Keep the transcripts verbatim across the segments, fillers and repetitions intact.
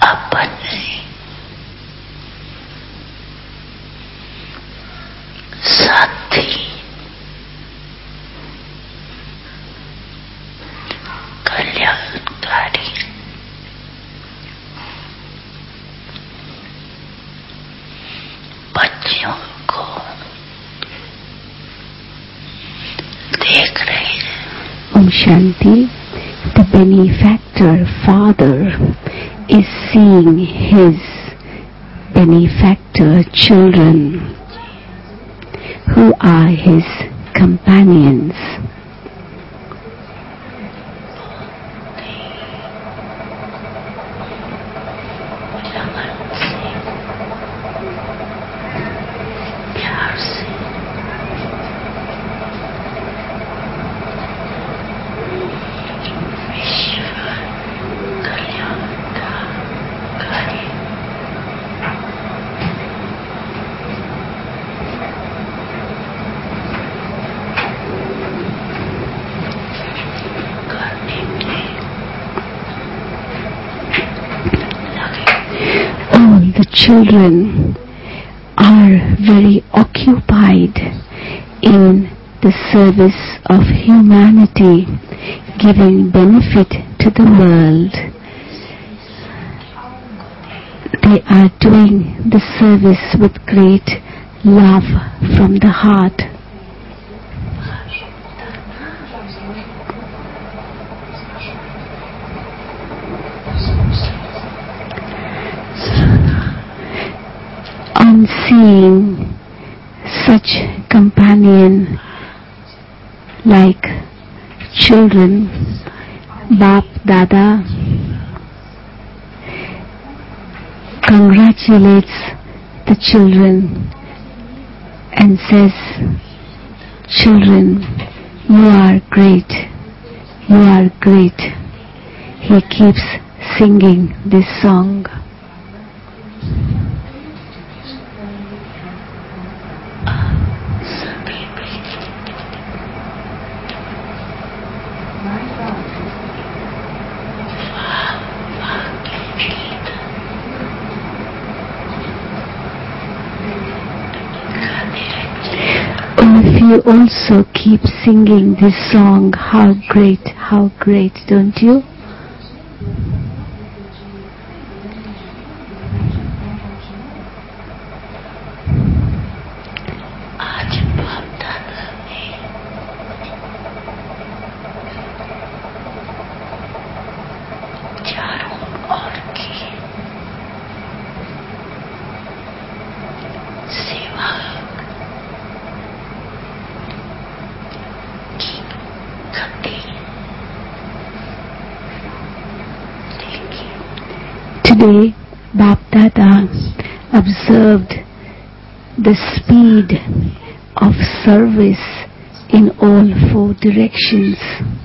अपने साथी कल्याणकारी बच्चों को देख रहे हैं। Om Shanti, the benefactor father is seeing his benefactor children who are his companions. The children are very occupied in the service of humanity, giving benefit to the world. They are doing the service with great love from the heart. On seeing such companion like children, Bap Dada congratulates the children and says, "Children, you are great, you are great." He keeps singing this song. You also keep singing this song, how great, how great, don't you? Today, Bap Dada observed the speed of service in all four directions.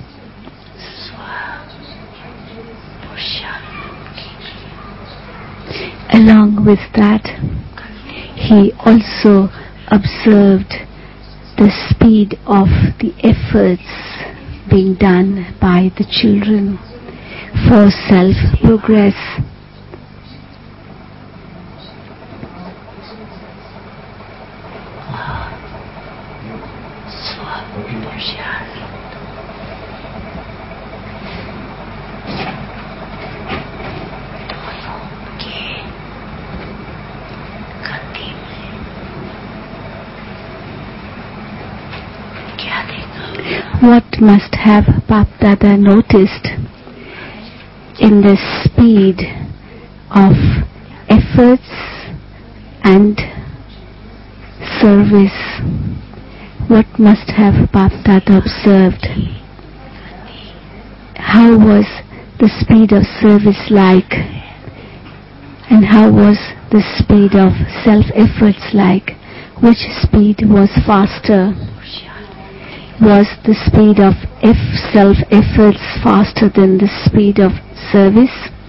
Along with that, he also observed the speed of the efforts being done by the children for self-progress. What must have Bap Dada noticed in the speed of efforts and service? What must have Bap Dada observed? How was the speed of service like? And how was the speed of self-efforts like? Which speed was faster? Was the speed of self-efforts faster than the speed of service?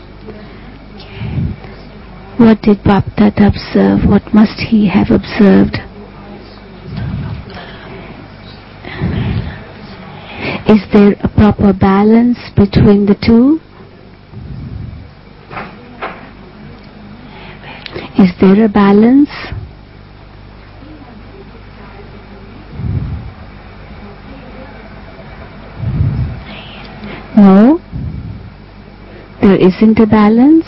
What did Bap Dada observe? What must he have observed? Is there a proper balance between the two? Is there a balance? No, there isn't a balance.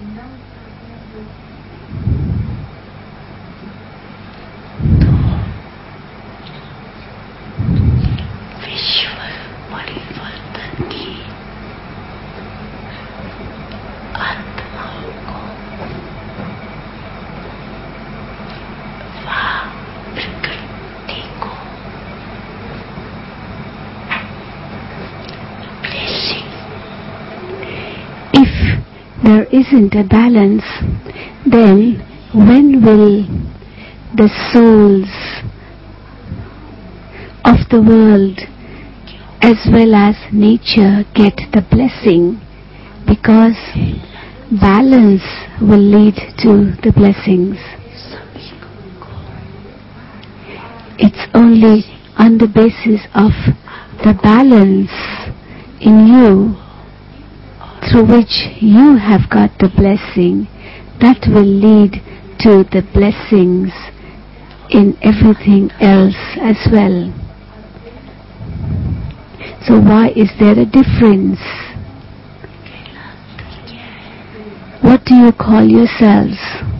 There isn't a balance, then when will the souls of the world as well as nature get the blessing? Because balance will lead to the blessings. It's only on the basis of the balance in you through which you have got the blessing that will lead to the blessings in everything else as well. So why is there a difference? What do you call yourselves?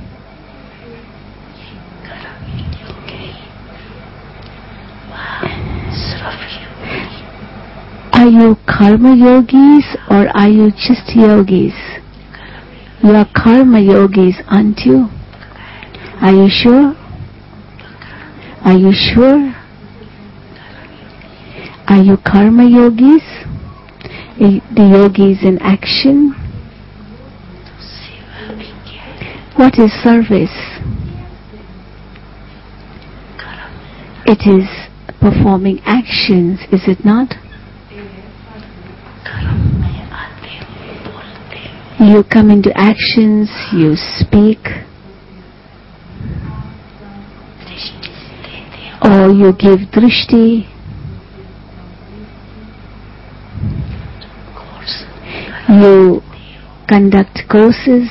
Are you karma yogis or are you just yogis? You are karma yogis, aren't you? Are you sure? Are you sure? Are you karma yogis? The yogis in action? What is service? It is performing actions, is it not? You come into actions, you speak, or you give drishti, you conduct courses,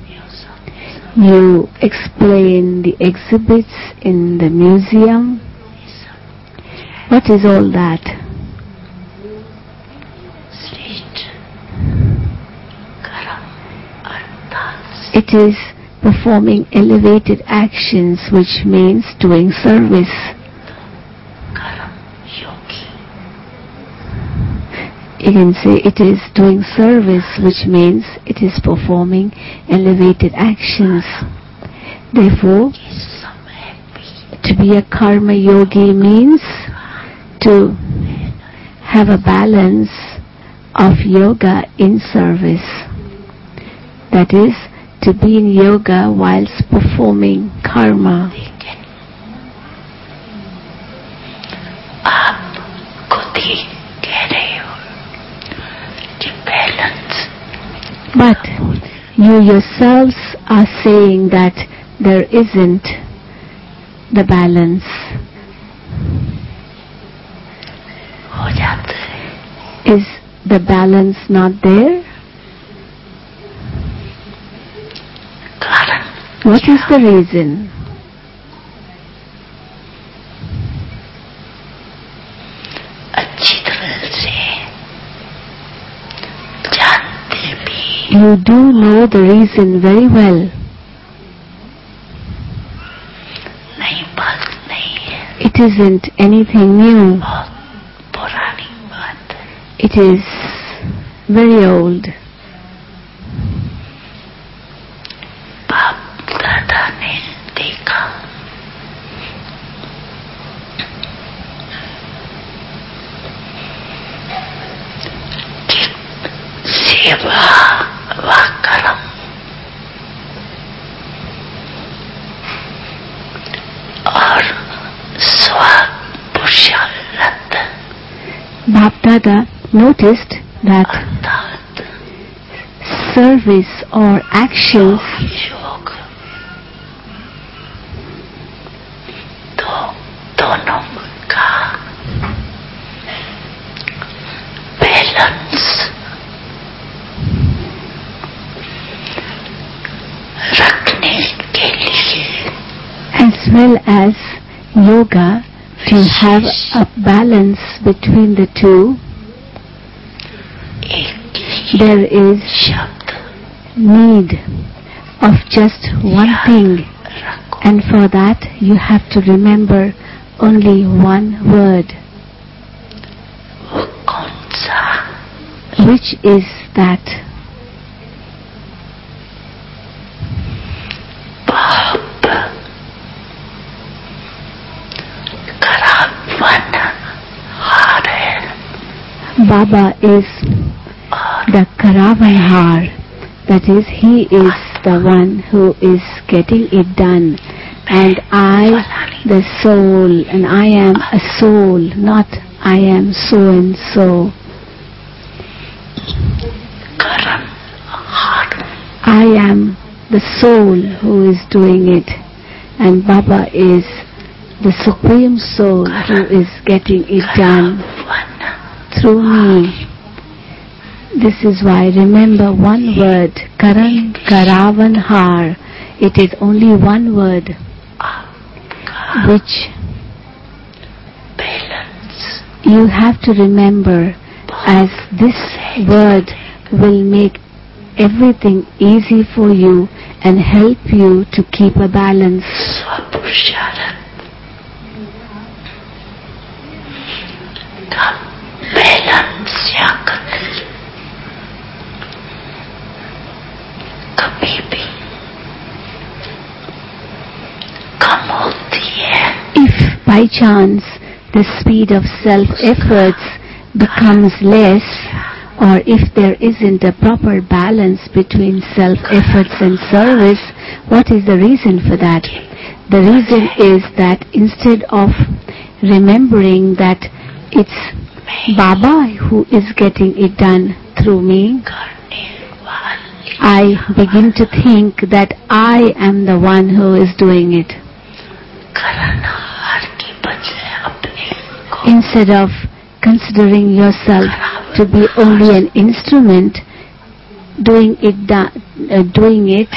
you explain the exhibits in the museum. What is all that? It is performing elevated actions, which means doing service. You can say it is doing service, which means it is performing elevated actions. Therefore, to be a karma yogi means to have a balance of yoga in service. That is, to be in yoga whilst performing karma. But you yourselves are saying that there isn't the balance. Is the balance not there? What is the reason? You do know the reason very well. It isn't anything new. It is very old. Bap Dada noticed that service or actions रखने के well as yoga to have a balance between the two. There is need of just one thing, and for that you have to remember only one word. Which is that? Baba is the Karavanhar, that is, he is the one who is getting it done, and I, the soul, and I am a soul, not I am so and so. I am the soul who is doing it, and Baba is the Supreme Soul who is getting it done through me. This is why remember one word, Karan Karavanhar. It is only one word which you have to remember, as this word will make everything easy for you and help you to keep a balance. If by chance the speed of self-efforts becomes less, or if there isn't a proper balance between self-efforts and service, what is the reason for that? The reason is that instead of remembering that it's Baba who is getting it done through me, I begin to think that I am the one who is doing it. Instead of considering yourself to be only an instrument, doing it, uh, doing it,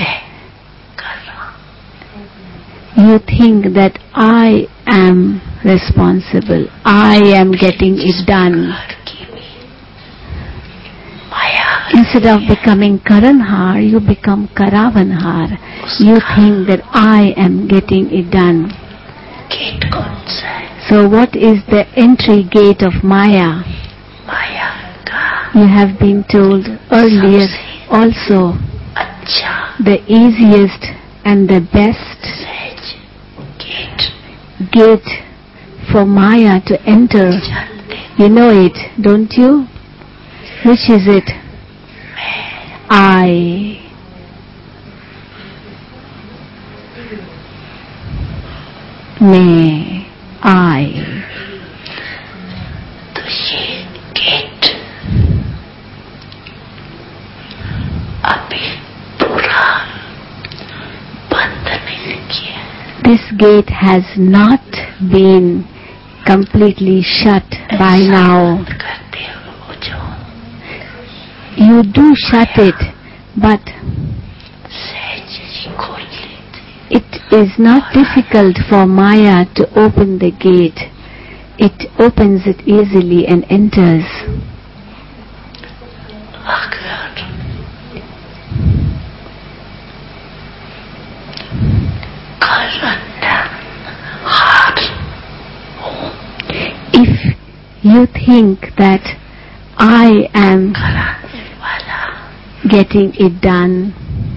you think that I am responsible, I am getting it done. Instead of becoming Karanhar, you become Karavanhar. You think that I am getting it done. So what is the entry gate of Maya? You have been told earlier also, the easiest and the best gate for Maya to enter. You know it, don't you? Which is it? I. Me. I. This gate has not been completely shut by now. You do shut it, but it is not difficult for Maya to open the gate. It opens it easily and enters. If you think that I am getting it done,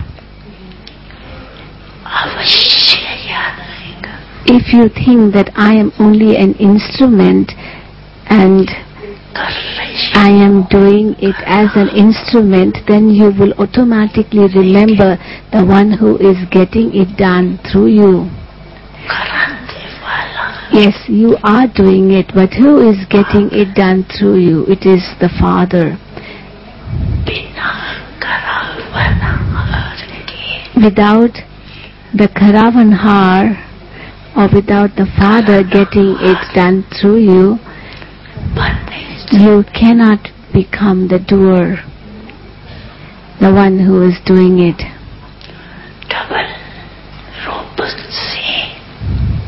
if you think that I am only an instrument and I am doing it as an instrument, then you will automatically remember the one who is getting it done through you. Yes, you are doing it, but who is getting it done through you? It is the Father. Without the Karavanhar, or without the Father getting it done through you, you cannot become the doer, the one who is doing it.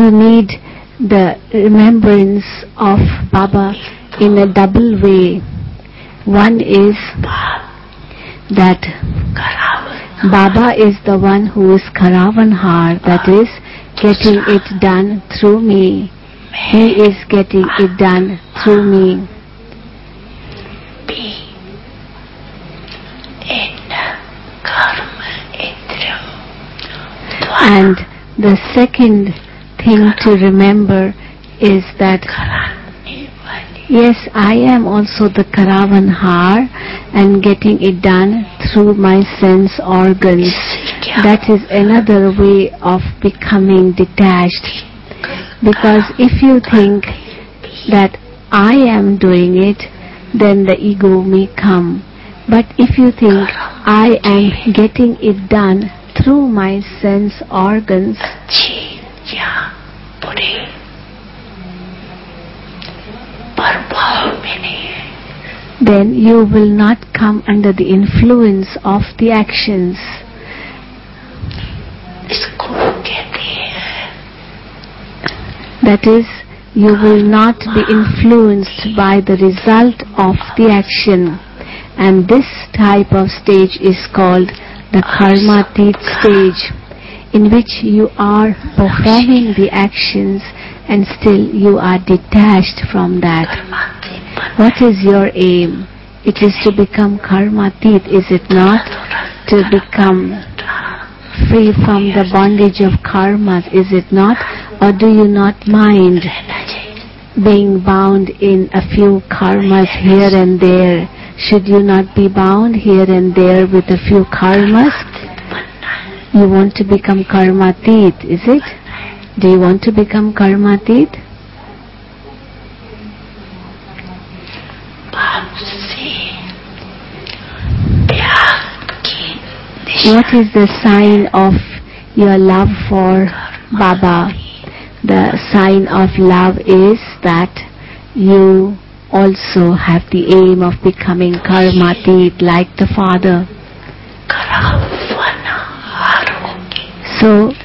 you need the remembrance of Baba in a double way. One is that Baba is the one who is Karavanhar, that is, getting it done through me. He is getting it done through me. And the second thing to remember is that yes, I am also the Karavanhar and getting it done through my sense organs. That is another way of becoming detached. Because if you think that I am doing it, then the ego may come. But if you think I am getting it done through my sense organs, then you will not come under the influence of the actions. That is, you will not be influenced by the result of the action. And this type of stage is called the Karmatit stage, in which you are performing the actions and still you are detached from that. What is your aim? It is to become Karmatit, is it not? To become free from the bondage of karmas, is it not? Or do you not mind being bound in a few karmas here and there? Should you not be bound here and there with a few karmas? You want to become Karmatit, is it? Do you want to become Karmatit? What is the sign of your love for Baba? The sign of love is that you also have the aim of becoming Karmatit like the Father. So,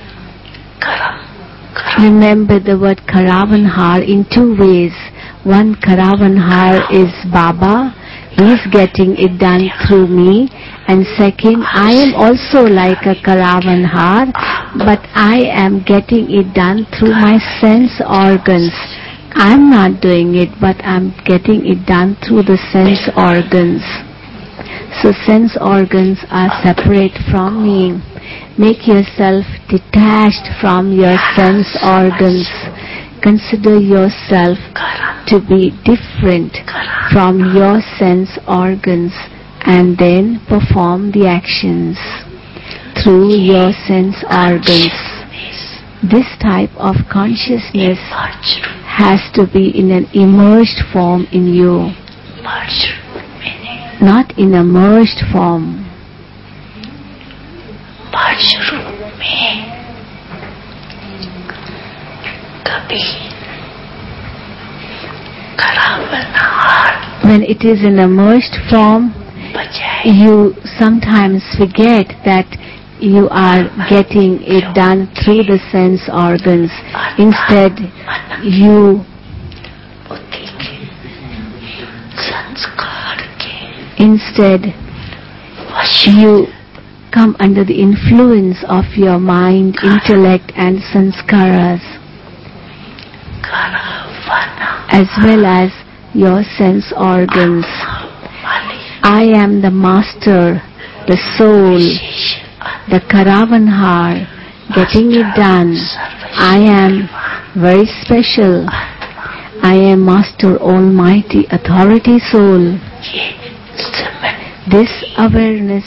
remember the word Karavanhar in two ways. One, Karavanhar is Baba. He is getting it done through me. And second, I am also like a Karavanhar, but I am getting it done through my sense organs. I am not doing it, but I am getting it done through the sense organs. So sense organs are separate from me. Make yourself detached from your sense organs. Consider yourself to be different from your sense organs and then perform the actions through your sense organs. This type of consciousness has to be in an immersed form in you, not in a merged form. When it is in a merged form, you sometimes forget that you are getting it done through the sense organs. Instead, you instead you come under the influence of your mind, intellect and sanskaras, as well as your sense organs. I am the master, the soul, the Karavanhar, getting it done. I am very special. I am Master Almighty Authority Soul. This awareness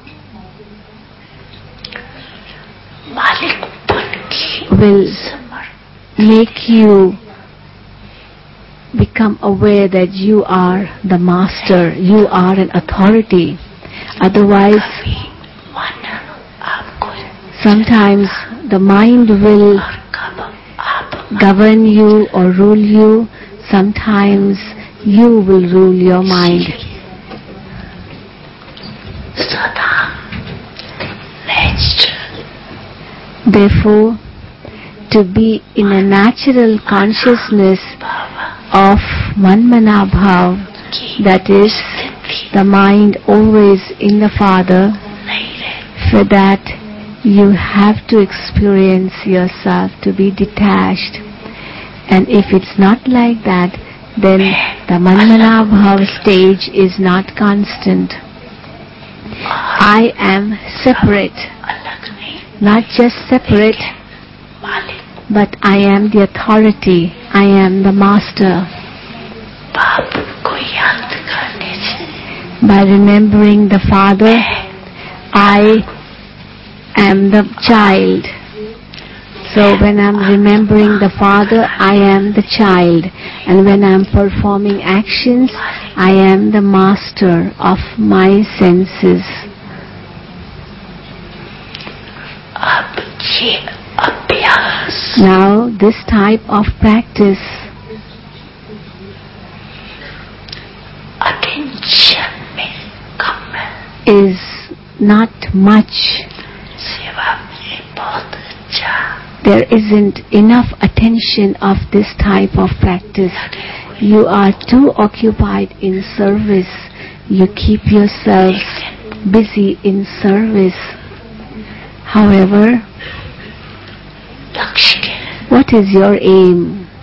will make you become aware that you are the master, you are an authority. Otherwise, sometimes the mind will govern you or rule you. Sometimes you will rule your mind. Therefore, to be in a natural consciousness भाव of Manmana Bhav, की that is स्थिति the mind always in the Father. नहीं रहती। For that you have to experience yourself to be detached. And if it's not like that, then the Manmana Bhav stage is not constant. I am separate, अलग नहीं, not just separate, मालिक but I am the authority, I am the master. बाप को याद करने से By remembering the Father, I am the child. So when I'm remembering the Father, I am the child. And when I'm performing actions, I am the master of my senses. अब ये अभ्यास Now this type of practice attention में कम है, is not much. सेवा में बहुत अच्छा। There isn't enough attention of this type of practice. You are too occupied in service. You keep yourselves busy in service. However, लक्ष्य के what is your aim?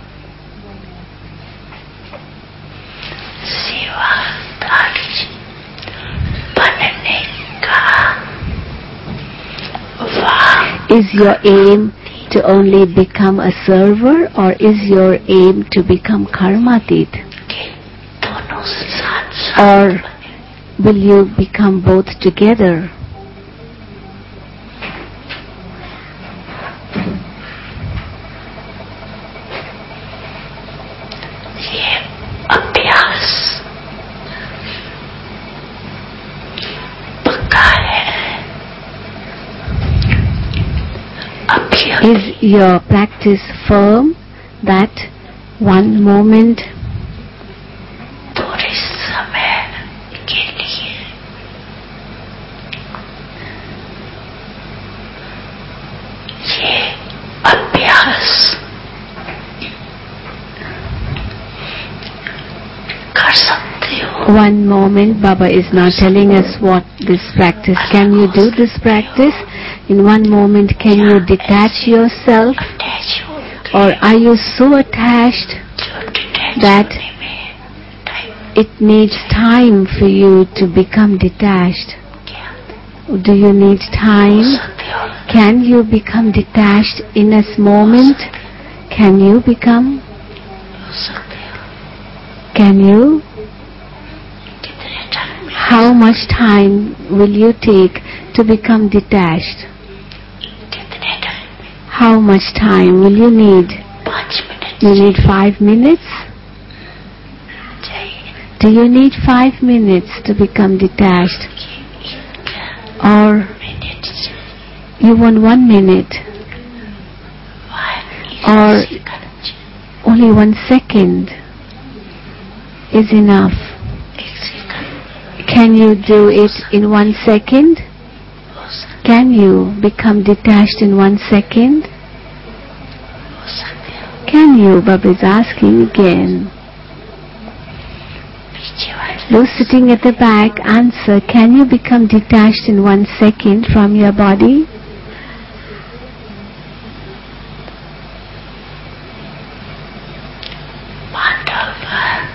सेवादारी बनने का वाह Is your aim to only become a server, or is your aim to become karmatit? के दोनों साथ साथ Or बने। will you become both together? ये अभ्यास पक्का है। अभ्यास Is your practice firm that one moment थोड़े समय के लिए ये अभ्यास कर सकते हो। one moment? Baba is now telling us what this practice. Can you do this practice? In one moment, can you detach yourself? Attach हो गए Or are you so attached जो डिटैच that होने में time it needs time for you to become detached? क्या Do you need हो time? सकते हो? Can you become detached in a moment? Can you become? हो सकते हो। Can you? कितने टाइम में How much time will you take to become detached? कितने टाइम में How much time will you need? पाँच minute You need five minutes? चाहिए Do you need five minutes to become detached? कि एक Or minute चाहिए you want one minute? One और second चाहिए only one second is enough? एक second Can you do it in one second? हो सकते Can you become detached in one second? हो सकते हो। Can you? Baba is asking again. पीछे वाले Those sitting at the back, answer. Can you become detached in one second from your body? Pandava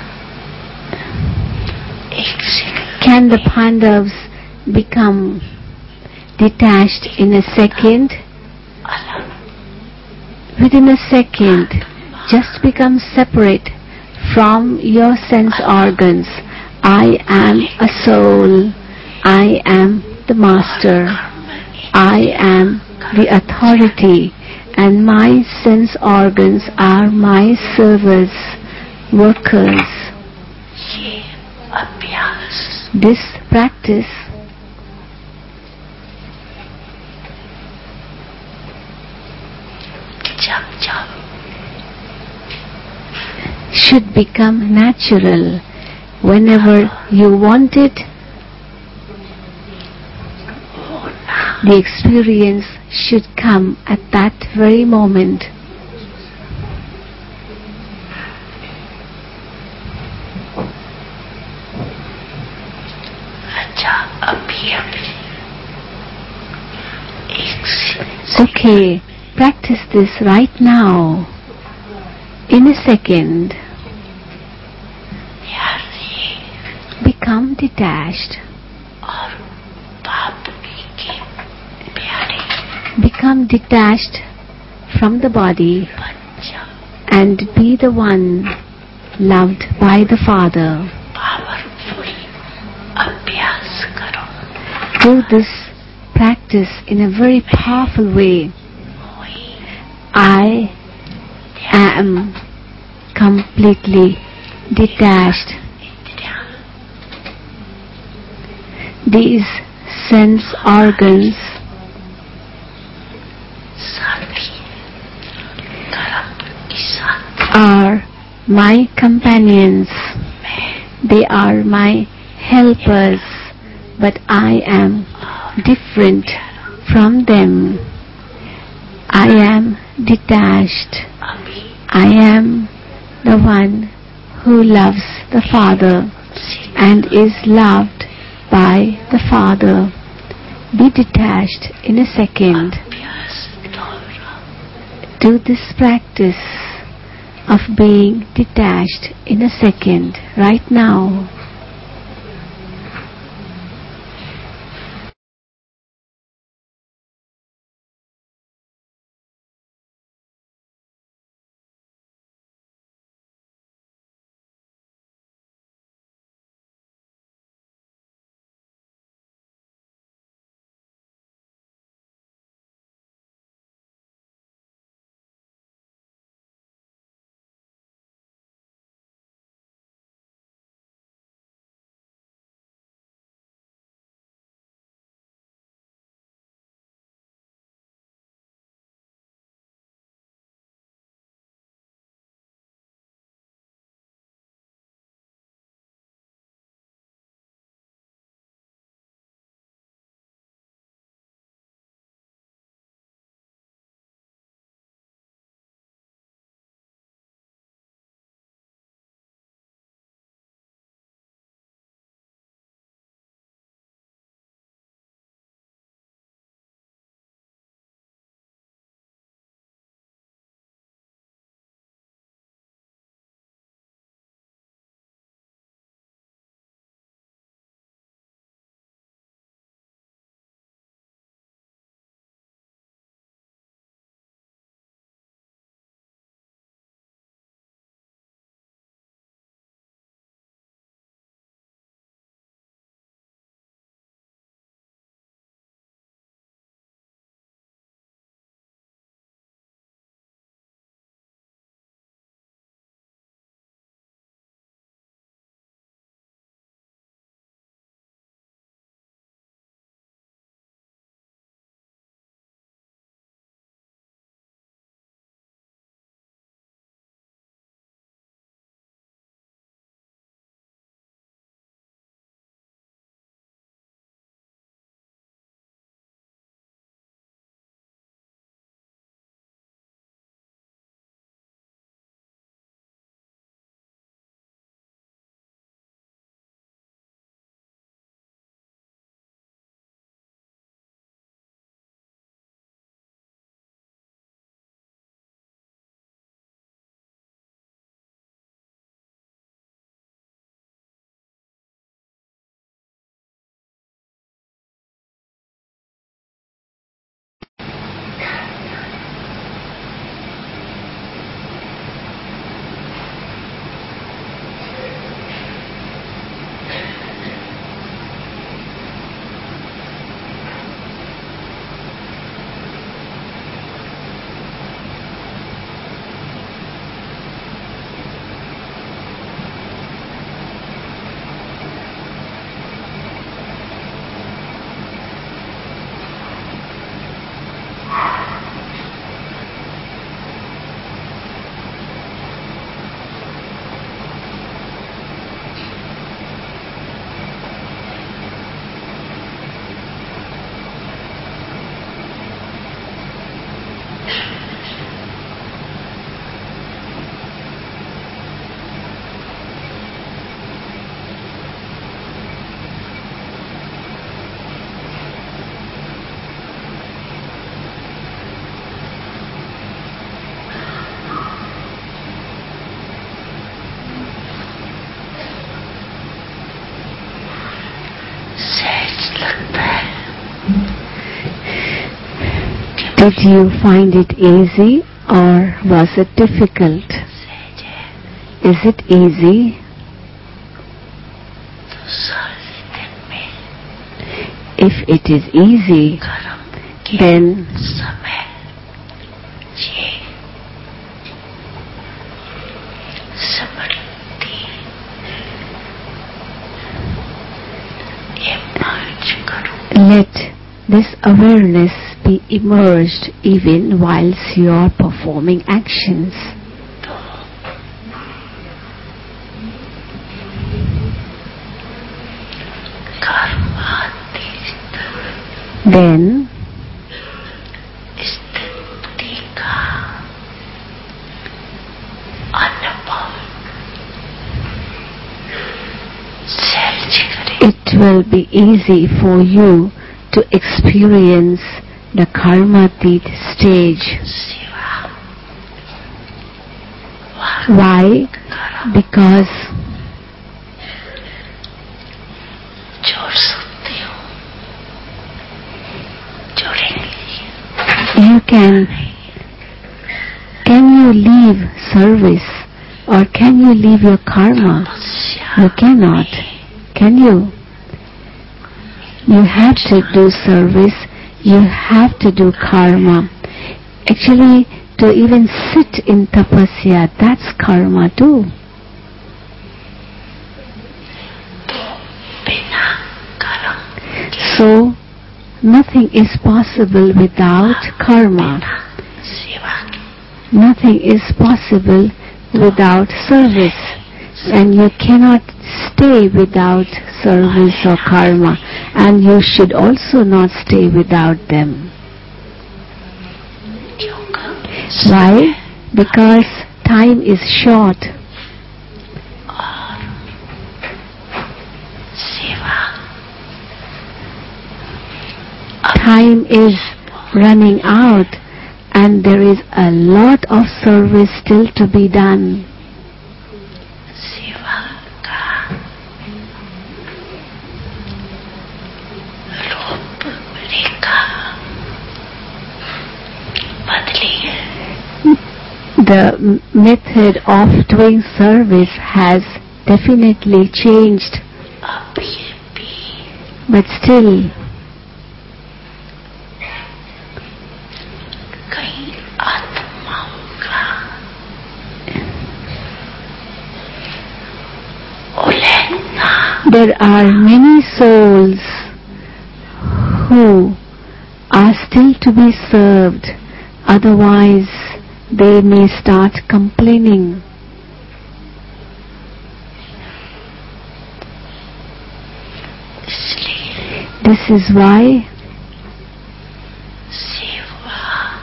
एक second Can the Pandavas become detached in a second? अलग Within a second, just become separate from your sense organs. I am a soul. I am the master. I am the authority, and my sense organs are my servants, workers. ये अभ्यास This practice जब जब should become natural. Whenever you want it, होना the experience should come at that very moment. Okay, practice this right now. In a second, यार become detached. और बाप के प्यारे Become detached from the body बच्चा and be the one loved by the Father. Powerful अभ्यास करो. Do this practice in a very powerful way. I am completely detached. These sense organs साथी कर्म के साथ are my companions. They are my helpers, but I am different from them. I am detached. अभी I am the one who loves the Father and is loved by the Father. Be detached in a second. अभ्यास दोहराओ. Do this practice of being detached in a second, right now. Did you find it easy or was it difficult? सहज है Is it easy? तो सारे दिन में If it is easy, कर्म के then समय ये समृद्धि emerge करो let this awareness be immersed even whilst you are performing actions. तो कर्मातीत Then स्थिति का अनुभव सहज करें it will be easy for you to experience the karmatit stage. सेवा Why? कर्म Because जोड़ सकती हूँ जोड़ेंगे you can can you leave service or can you leave your karma? You cannot. Can you? You have to do service, you have to do karma. Actually, to even sit in tapasya, that's karma too. तो बिना कर्म So, nothing is possible without karma. सेवा के Nothing is possible without service. And you cannot stay without service or karma. And you should also not stay without them. क्योंकि Why? Because time is short. और सेवा Time is running out and there is a lot of service still to be done. सेवा का रूप रेखा बदली है The m- method of doing service has definitely changed, अब ये भी but still कई आत्माओं का उलहना there are many souls who are still to be served, otherwise they may start complaining. इसलिए This is why सेवा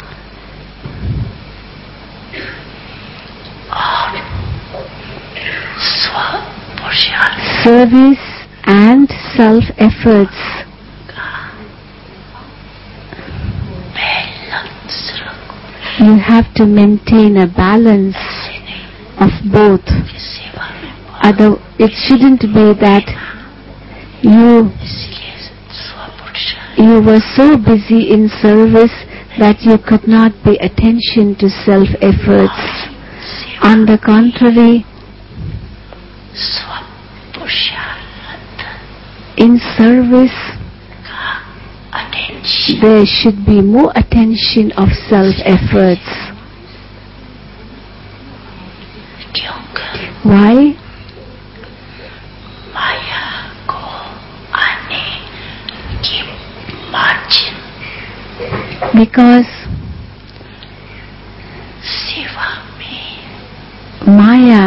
और स्व पुरुषार्थ service and self-efforts का बैलेंस रखो you have to maintain a balance ऐसे नहीं of both. कि सेवा में बहुत Other, it shouldn't be that you इसलिए स्व पुरुषार्थ you were so busy in service that you could not pay attention to self-efforts. सेवा On the contrary, स्व पुरुषार्थ in service का attention there should be more attention of self-efforts. क्योंकि Why? माया को आने की मार्जिन Because सेवा में Maya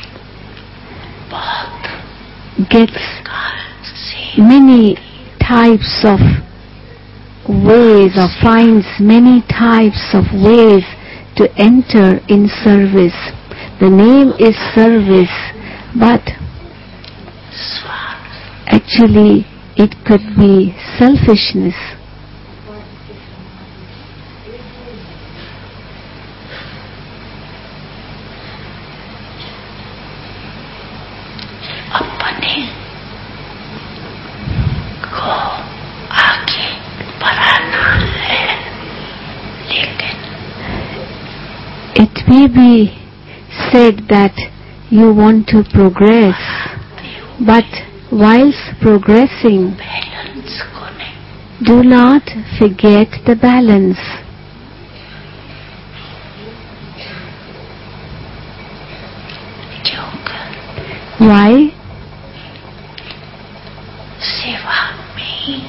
बहुत gets काल से many types of ways or finds many types of ways to enter in service. The name is service, but स्वार्थ actually it could be selfishness. अपने को आगे बढ़ाना है may be said that you want to progress, but whilst progressing, balance को नहीं, do not forget the balance. क्योंकि Why? सेवा में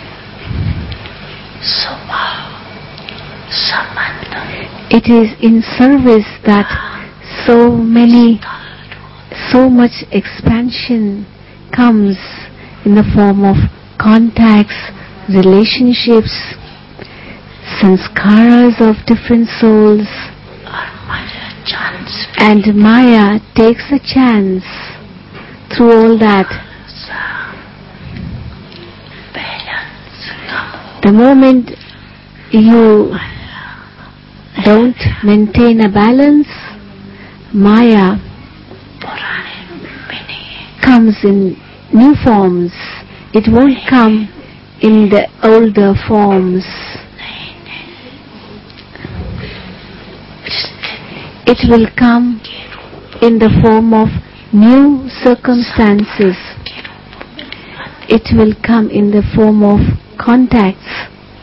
स्वभाव संबंध It is in service that so many, so much expansion comes in the form of contacts, relationships, sanskaras of different souls, और मजा chance and Maya takes a chance through all that. Balance कम The moment you don't maintain a balance, Maya पुराने में नहीं comes in new forms. It won't come in the older forms. नहीं नहीं स्थिति It will come के रूप in the form of new circumstances. के रूप में It will come in the form of contacts.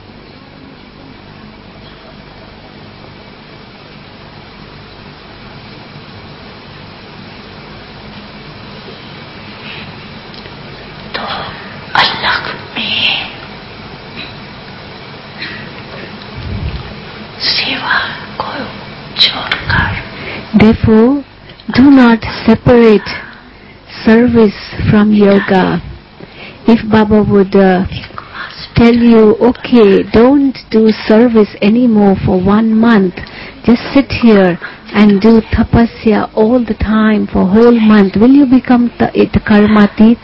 तो अलग में सेवा को छोड़कर Therefore, do not separate service from yoga. If Baba would uh, एक मास tell you, okay, don't do service anymore for one month, just sit here and do tapasya all the time for whole month, will you become the, the karmatit?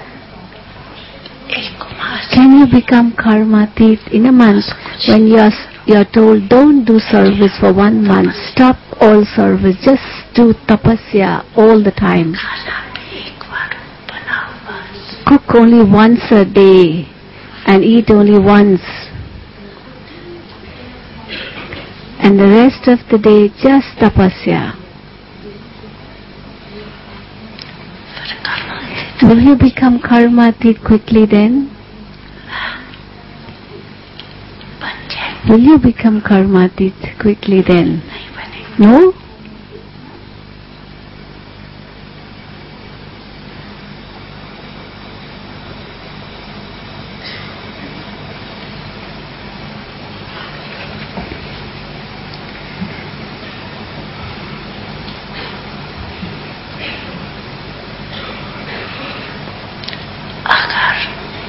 एक मास Can you become karmatit in a month when you are, you are told, don't do service for one month, stop all service, just do tapasya all the time. खाना भी एक बार बनाओ बस Cook only once a day and eat only once. And the rest of the day just tapasya. फिर कर्म Will you become karmatit quickly then? बन जाए Will you become karmatit quickly then? नहीं बनेगा No? अगर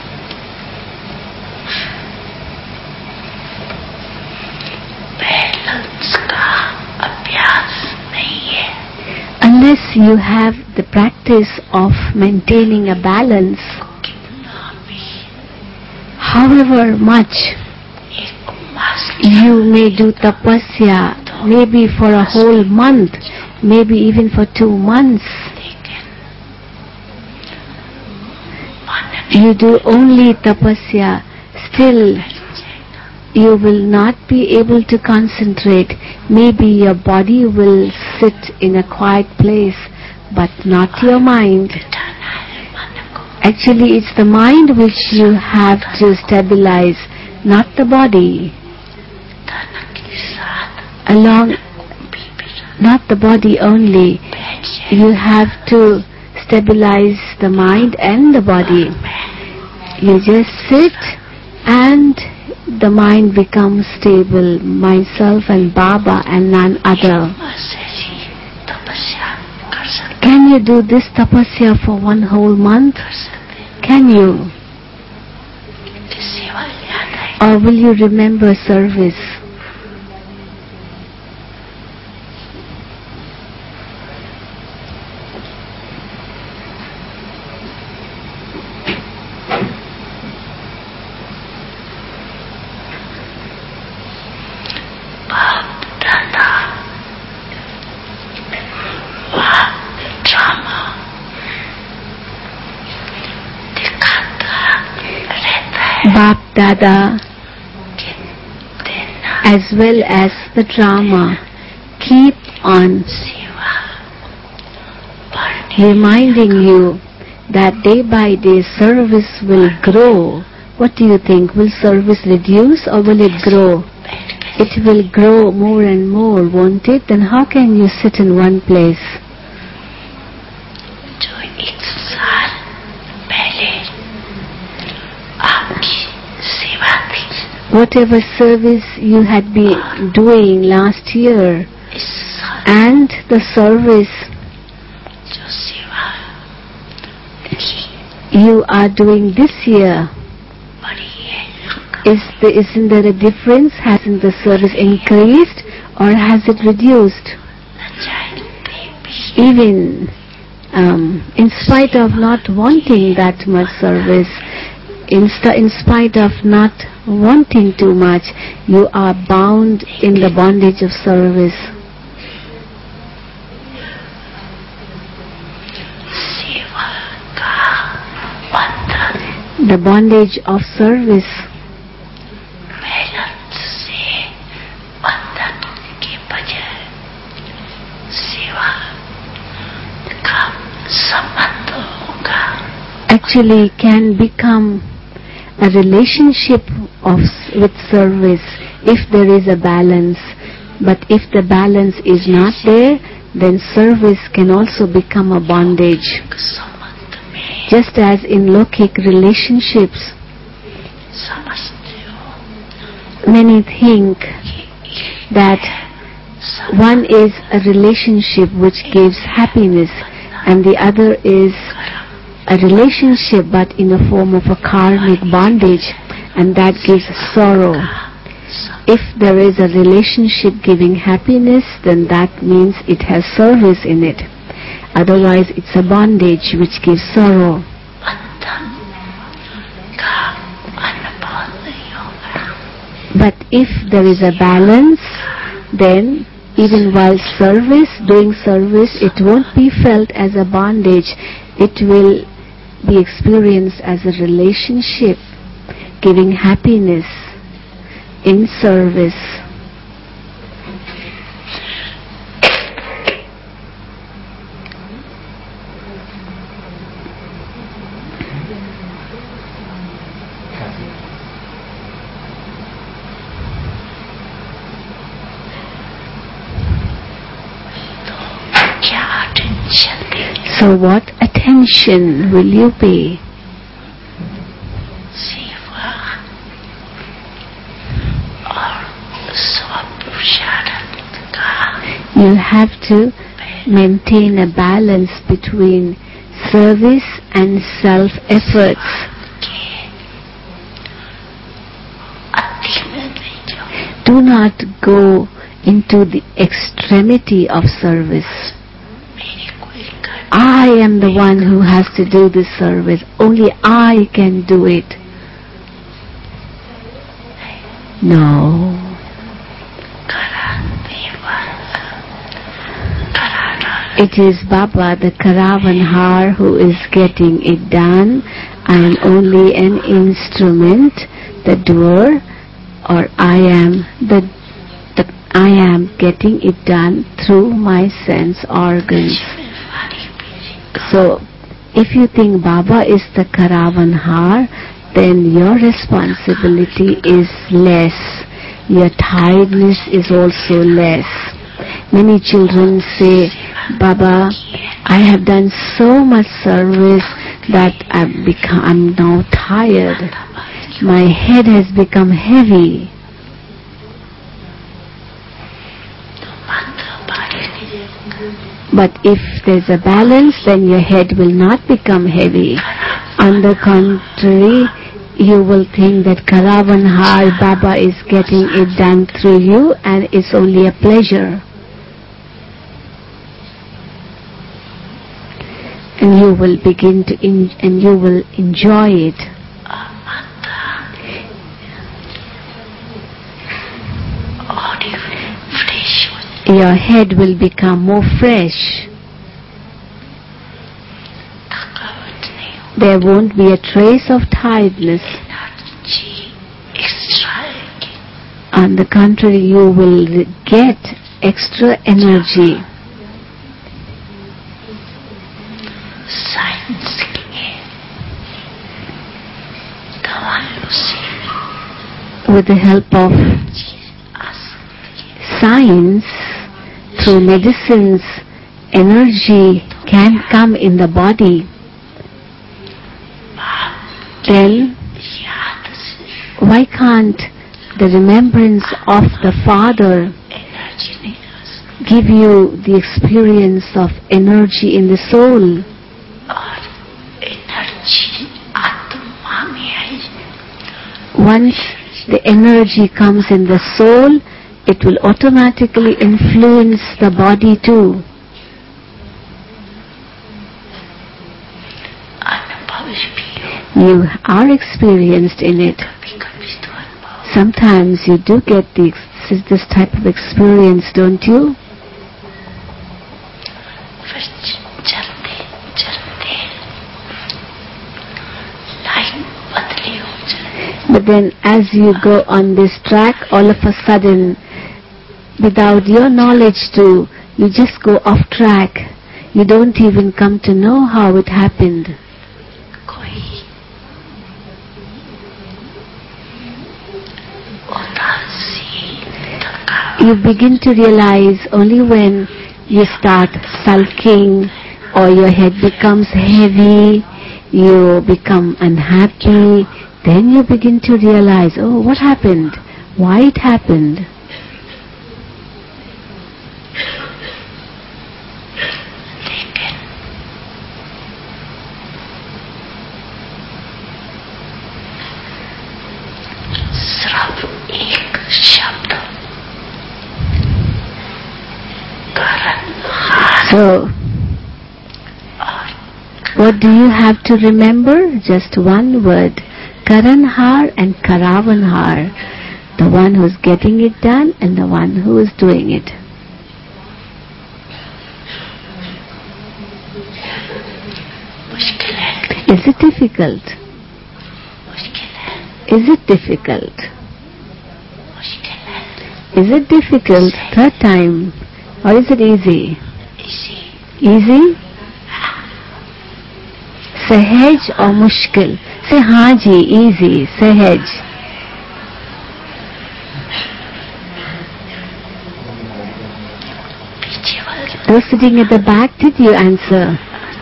बैलेंस का अभ्यास नहीं है Unless you have the practice of maintaining a balance, कितना भी however much एक मास you may do tapasya, maybe for a whole month, maybe even for two months, लेकिन मन you do only tapasya, still you will not be able to concentrate. Maybe your body will sit in a quiet place, but not your mind. बिठाना है मन को Actually, it's the mind which you have to stabilize, not the body. धन के साथ Along, भी बिठा not the body only. बैठ जाए You have to stabilize the mind and the body. You just sit and the mind becomes stable. Myself and Baba and none other. बस ऐसी तपस्या कर सकते Can you do this tapasya for one whole month? कर सकते Can you? कि सेवा याद आए Or will you remember service? बाप दादा वहाँ ड्रामा दिखाता रहता है Bap Dada, कि देना as well as the drama, keep on reminding you that day by day service will grow. What do you think? Will service reduce or will it grow? It will grow more and more, won't it? Then how can you sit in one place? Whatever service you had been doing last year and the service you are doing this year, is the, isn't there a difference? Hasn't the service increased or has it reduced? Even um, in spite of not wanting that much service, in, st- in spite of not wanting too much, you are bound in the bondage of service. The bondage of service. Actually can become a relationship of with service if there is a balance, but if the balance is not there, then service can also become a bondage. Just as in Lokik relationships, many think that one is a relationship which gives happiness and the other is a relationship but in the form of a karmic bondage, and that gives sorrow. If there is a relationship giving happiness, then that means it has service in it. Otherwise it's a bondage which gives sorrow. But if there is a balance, then even while service, doing service, it won't be felt as a bondage. It will be experienced as a relationship giving happiness in service. So what attention will you pay? You have to maintain a balance between service and self-efforts. Do not go into the extremity of service. I am the one who has to do this service. Only I can do it. No. It is Baba, the Karavanhar, who is getting it done. I am only an instrument, the doer, or I am the, the I am getting it done through my sense organs. So, if you think Baba is the Karavanhar, then your responsibility is less. Your tiredness is also less. Many children say, Baba, I have done so much service that I've become, I'm now tired. My head has become heavy. But if there's a balance, then your head will not become heavy. On the contrary, you will think that Karavanhar Baba is getting it done through you and it's only a pleasure. And you will begin to, in, and you will enjoy it. Your head will become more fresh. There won't be a trace of tiredness. On the contrary, you will get extra energy. Science के दवाइयों से with the help of science, through medicines, energy can come in the body. Then why can't the remembrance of the Father give you the experience of energy in the soul? Once the energy comes in the soul, it will automatically influence the body too. You are experienced in it. Sometimes you do get the, this type of experience, don't you? But then as you go on this track, all of a sudden, without your knowledge too, you just go off track. You don't even come to know how it happened. You begin to realize only when you start sulking or your head becomes heavy, you become unhappy, then you begin to realize, oh, what happened? Why it happened? So, what do you have to remember? Just one word. Karanhar and Karavanhar. The one who's getting it done and the one who is doing it. Is it difficult? Is it difficult? Is it difficult? Third time. Or is it easy? Easy? Sahaj or mushkil? Say Haji, easy, Sahaj. Those sitting at the back, did you answer?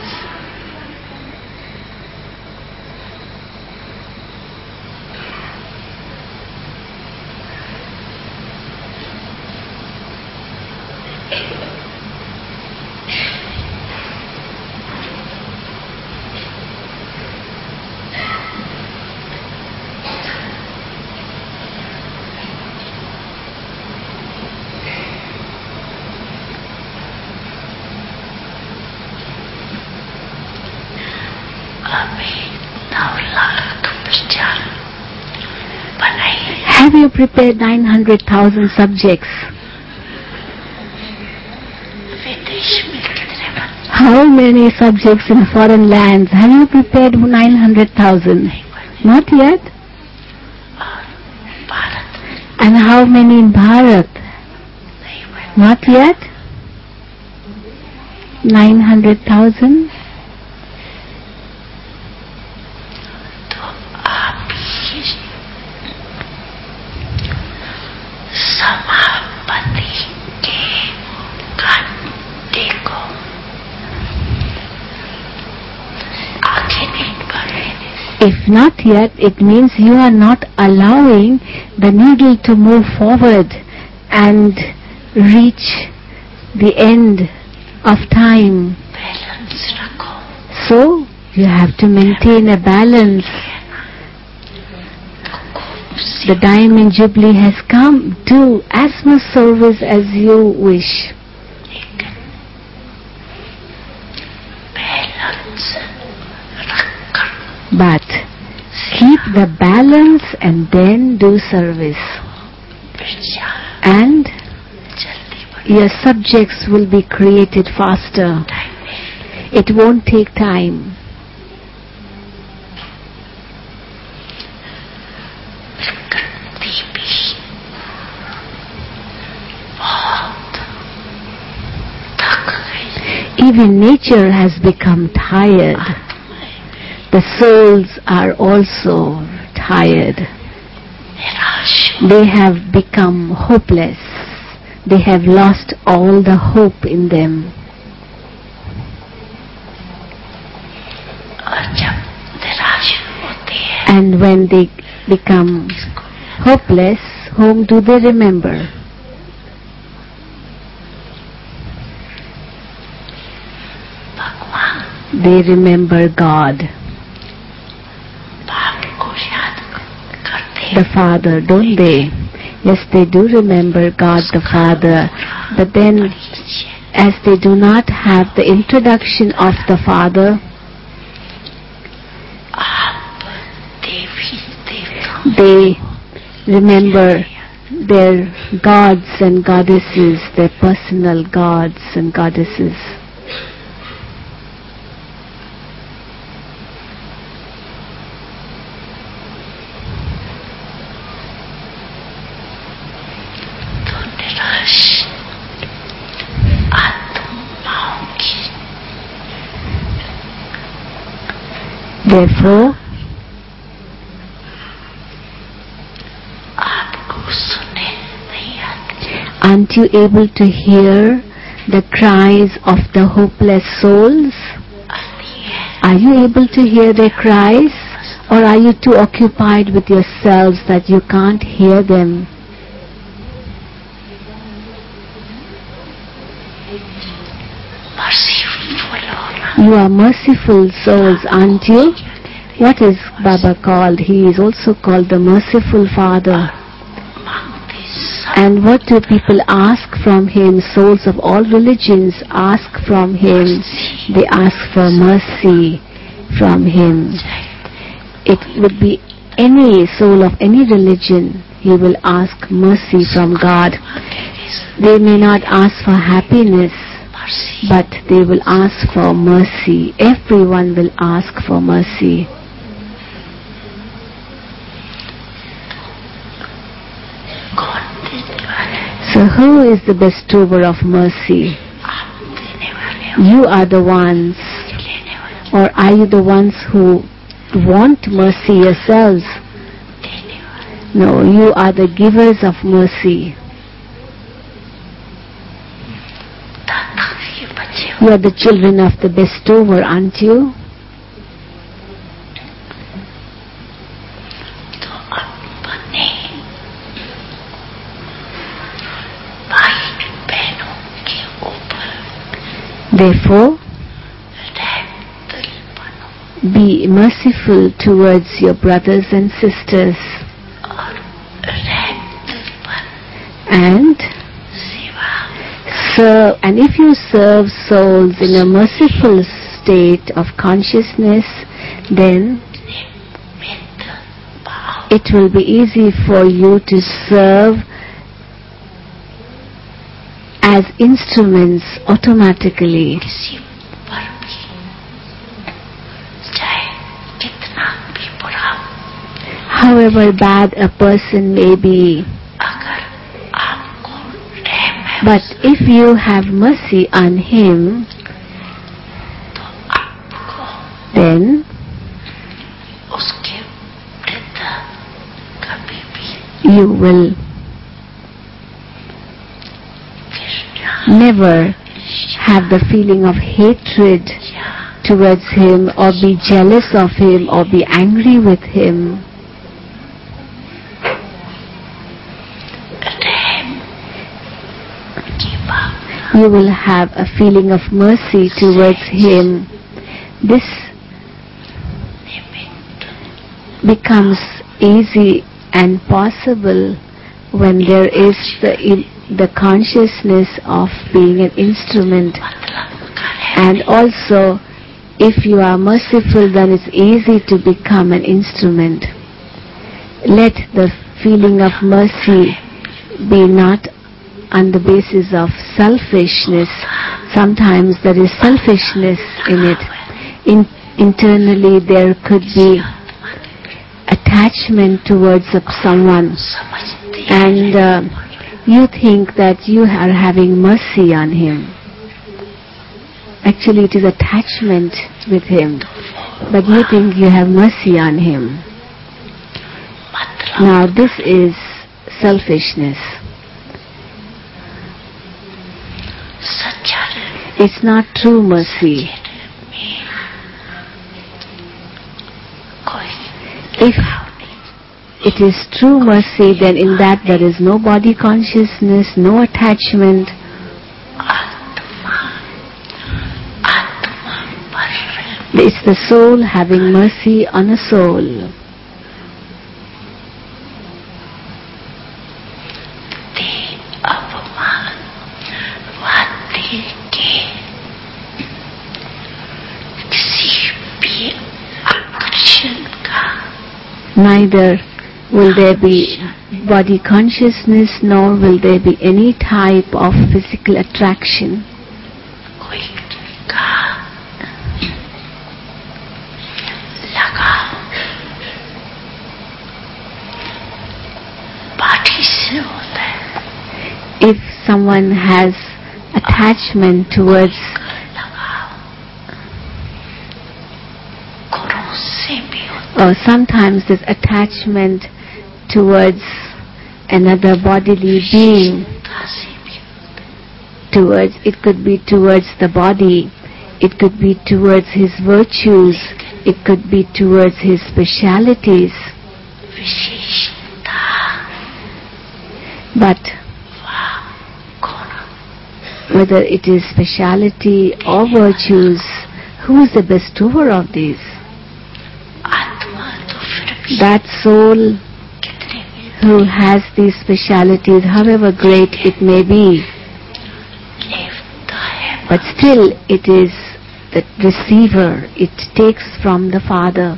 Have you prepared nine hundred thousand subjects? How many subjects in foreign lands? Have you prepared nine hundred thousand? Not yet. And how many in Bharat? Not yet. nine hundred thousand. If not yet, it means you are not allowing the needle to move forward and reach the end of time. So, you have to maintain a balance. The Diamond Jubilee has come. Do as much service as you wish. But keep the balance and then do service. And your subjects will be created faster. It won't take time. Even nature has become tired. The souls are also tired. They have become hopeless. They have lost all the hope in them. And when they become hopeless, whom do they remember? They remember God, the Father, don't they? Yes, they do remember God the Father, but then as they do not have the introduction of the Father, they remember their gods and goddesses, their personal gods and goddesses. Therefore, aren't you able to hear the cries of the hopeless souls? Are you able to hear their cries? Or are you too occupied with yourselves that you can't hear them? You are merciful souls, aren't you? What is Baba called? He is also called the merciful Father. And what do people ask from him? Souls of all religions ask from him. They ask for mercy from him. It would be any soul of any religion, he will ask mercy from God. They may not ask for happiness, but they will ask for mercy. Everyone will ask for mercy. So who is the bestower of mercy? You are the ones, or are you the ones who want mercy yourselves? No, you are the givers of mercy. You are the children of the bestower, aren't you? Therefore, be merciful towards your brothers and sisters, and serve. And if you serve souls in a merciful state of consciousness, then it will be easy for you to serve as instruments automatically. However bad a person may be, but if you have mercy on him, then you will never have the feeling of hatred towards him, or be jealous of him, or be angry with him. You will have a feeling of mercy towards him. This becomes easy and possible when there is the the consciousness of being an instrument. And also, if you are merciful, then it's easy to become an instrument. Let the feeling of mercy be not on the basis of selfishness. Sometimes there is selfishness in it. In, internally there could be attachment towards someone, and uh, you think that you are having mercy on him. Actually, it is attachment with him, but you think you have mercy on him. Now this is selfishness. It's not true mercy. If it is true mercy, then in that there is no body consciousness, no attachment. It's the soul having mercy on a soul. Neither will there be body consciousness, nor will there be any type of physical attraction. If someone has attachment towards or sometimes this attachment towards another bodily being, towards, it could be towards the body, it could be towards his virtues, it could be towards his specialities. But whether it is speciality or virtues, who is the bestower of these? That soul who has these specialities, however great it may be, but still it is the receiver. It takes from the Father.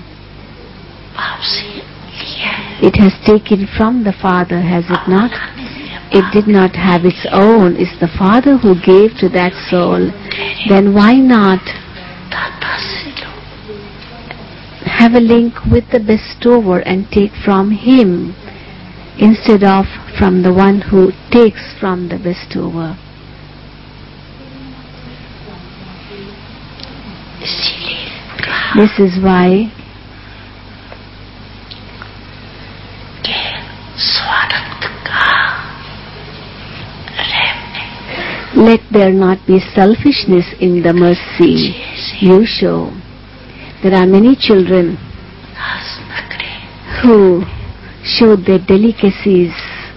It has taken from the Father, has it not? It did not have its own. It's the Father who gave to that soul. Then why not have a link with the bestower and take from him instead of from the one who takes from the bestower? This is why let there not be selfishness in the mercy you show. There are many children who show their delicacies.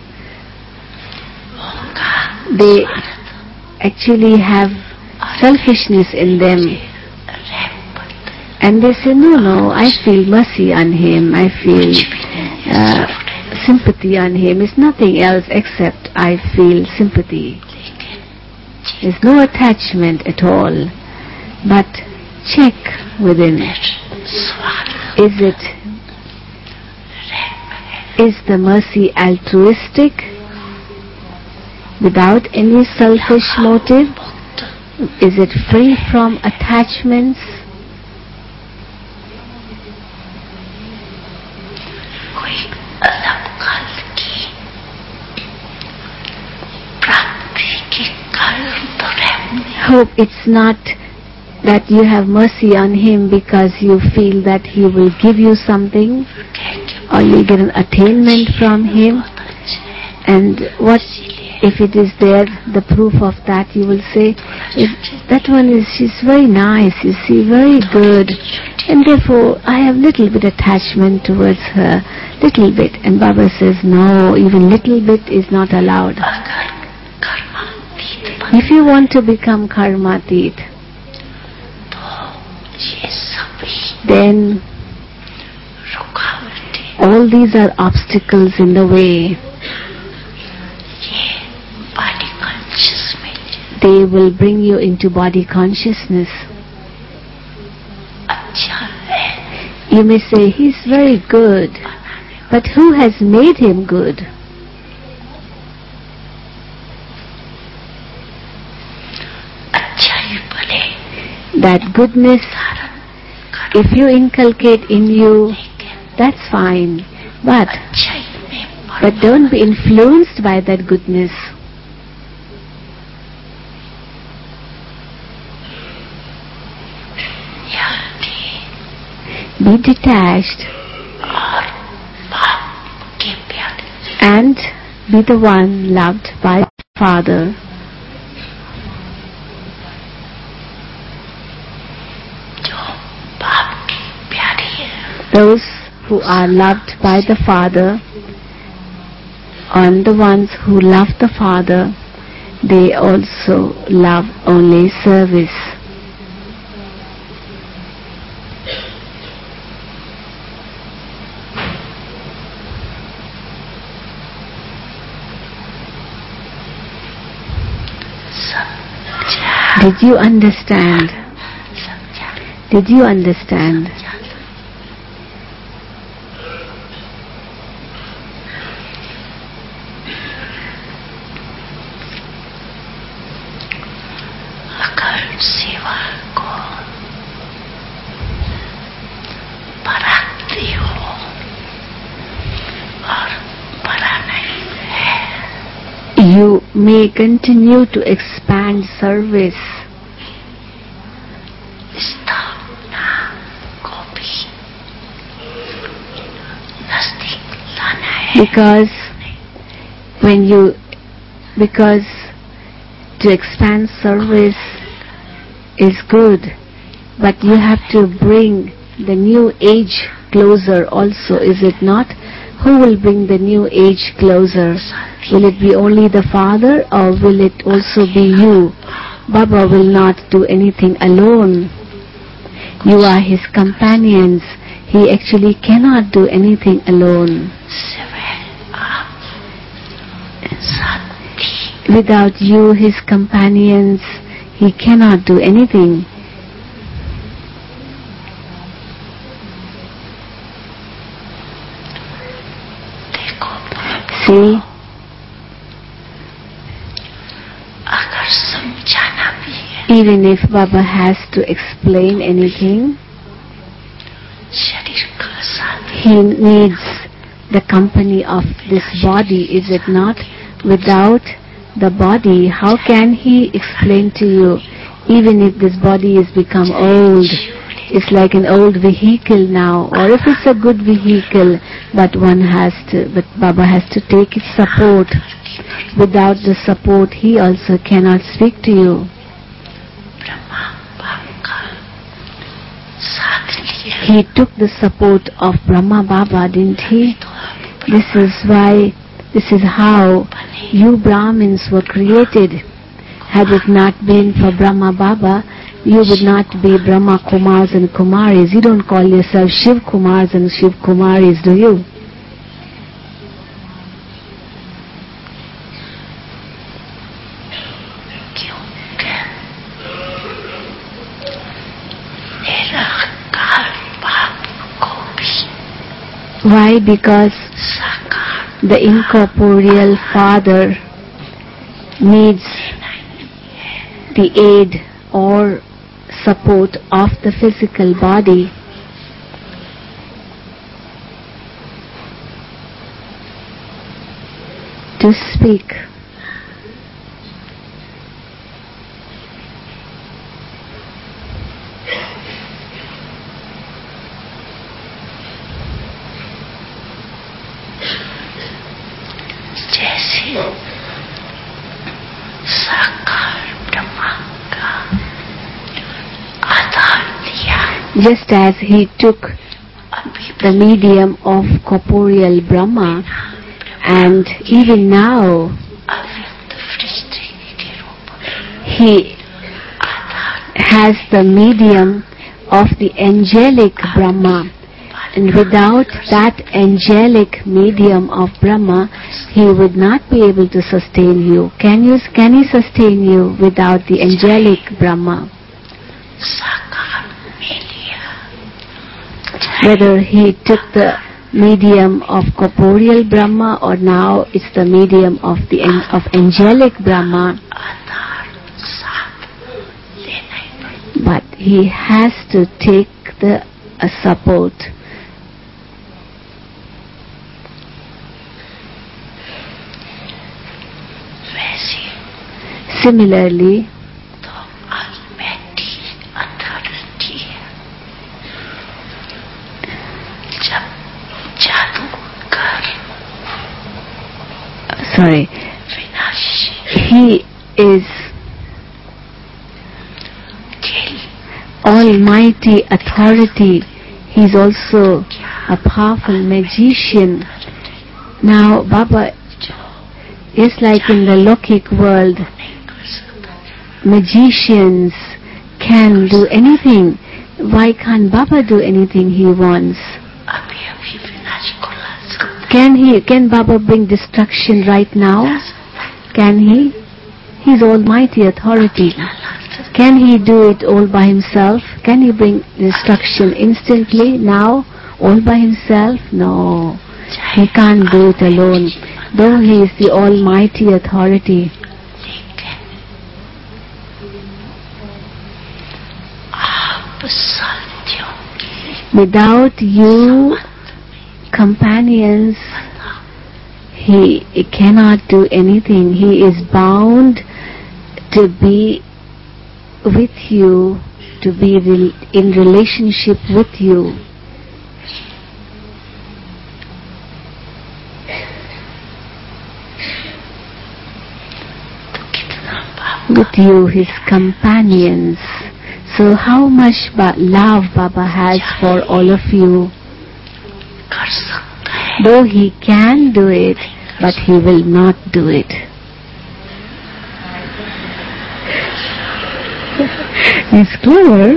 They actually have selfishness in them. And they say, no, no, I feel mercy on him. I feel uh, sympathy on him. It's nothing else except I feel sympathy. There's no attachment at all. But check within. Is it, is the mercy altruistic without any selfish motive? Is it free from attachments? Hope it's not that you have mercy on him because you feel that he will give you something or you get an attainment from him. And what if it is there, the proof of that, you will say, if that one is, she's very nice, you see, very good, and therefore I have little bit attachment towards her, little bit. And Baba says, no, even little bit is not allowed. If you want to become karmatit, then all these are obstacles in the way. They will bring you into body consciousness. You may say, he's very good, but who has made him good? That goodness, if you inculcate in you, that's fine. But, but don't be influenced by that goodness. be detached और बाप के प्यारे and be the one loved by Father. जो बाप के प्यारे हैं, Those who are loved by the Father, and the ones who love the Father, they also love only service. Did you understand? Did you understand? अगर सेवा को परागती हो और परा नहीं है, You may continue to expand service स्थापना को भी नजदीक लाना है, because when you because to expand service is good, but you have to bring the new age closer also, is it not? Who will bring the new age closer? Will it be only the Father, or will it also be you? Baba will not do anything alone. You are his companions. He actually cannot do anything alone. Without you, his companions, he cannot do anything. See, अगर समझाना भी है, even if Baba has to explain anything, शरीर का साथ he needs the company of this body, is it not? Without the body, how can he explain to you? Even if this body has become old, it's like an old vehicle now, or if it's a good vehicle, but one has to, but Baba has to take its support. Without the support, he also cannot speak to you. Brahma बाप का साथ लिया, He took the support of Brahma Baba, didn't he? This is why, this is how you Brahmins were created. Had it not been for Brahma Baba, you would not be Brahma Kumars and Kumaris. You don't call yourself Shiv Kumars and Shiv Kumaris, do you? क्योंकि निराकार बाप को भी Why? Because साकार the incorporeal Father needs the aid or support of the physical body. To speak. जैसे साकार ब्रह्मा का आधार लिया, Just as he took अभी the medium of corporeal Brahma, and even now अव्यक्त सृष्टि के रूप में he Aadhaar has the medium of the angelic Brahma, and without that angelic medium of Brahma, he would not be able to sustain you. Can you, can he sustain you without the angelic Brahma? साकार में लिया, Whether he took the medium of corporeal Brahma or now it's the medium of the of angelic Brahma, आधार साथ लेना ही पड़ता, but he has to take the uh, support. वैसे Similarly, तो almighty authority है, sorry. विनाशी He is खेल almighty authority. He is also a powerful magician. Now, Baba, just like in the Lokik world, नहीं कर सकता magicians can do anything. Why can't Baba do anything he wants? अभी अभी विनाश को ला सकता Can he? Can Baba bring destruction right now? Can he? He is almighty authority. ला सकता Can he do it all by himself? Can he bring destruction instantly now, all by himself? No. He can't do it alone, though he is the almighty authority. लेकिन आप साथियों की Without you, companions, he, he cannot do anything. He is bound to be with you, to be rel- in relationship with you. तो कितना पाप With you, his companions. So how much ba- love Baba has for all of you. कर सकता है Though he can do it, but he will not do it. He's clever.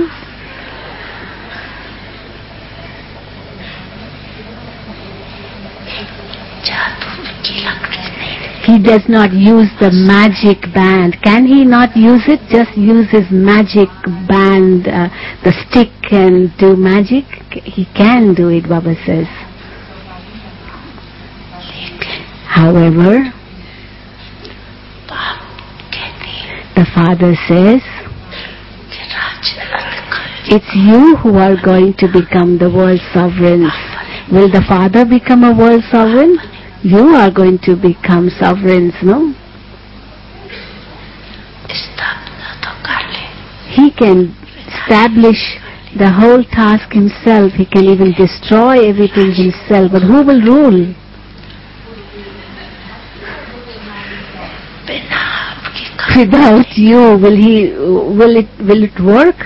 जादू की लकड़ी नहीं He does not use the magic band. Can he not use it? Just use his magic band, uh, the stick, and do magic? He can do it, Baba says. लेकिन However, पाप कहते हैं the father says, कि राज अधिकार it's you who are going to become the world sovereigns. Will the father become a world sovereign? You are going to become sovereigns, no? स्थापना तो कर ले He can establish the whole task himself. He can even destroy everything himself. But who will rule? बिना आपकी कर Without you, will he? Will it? Will it work?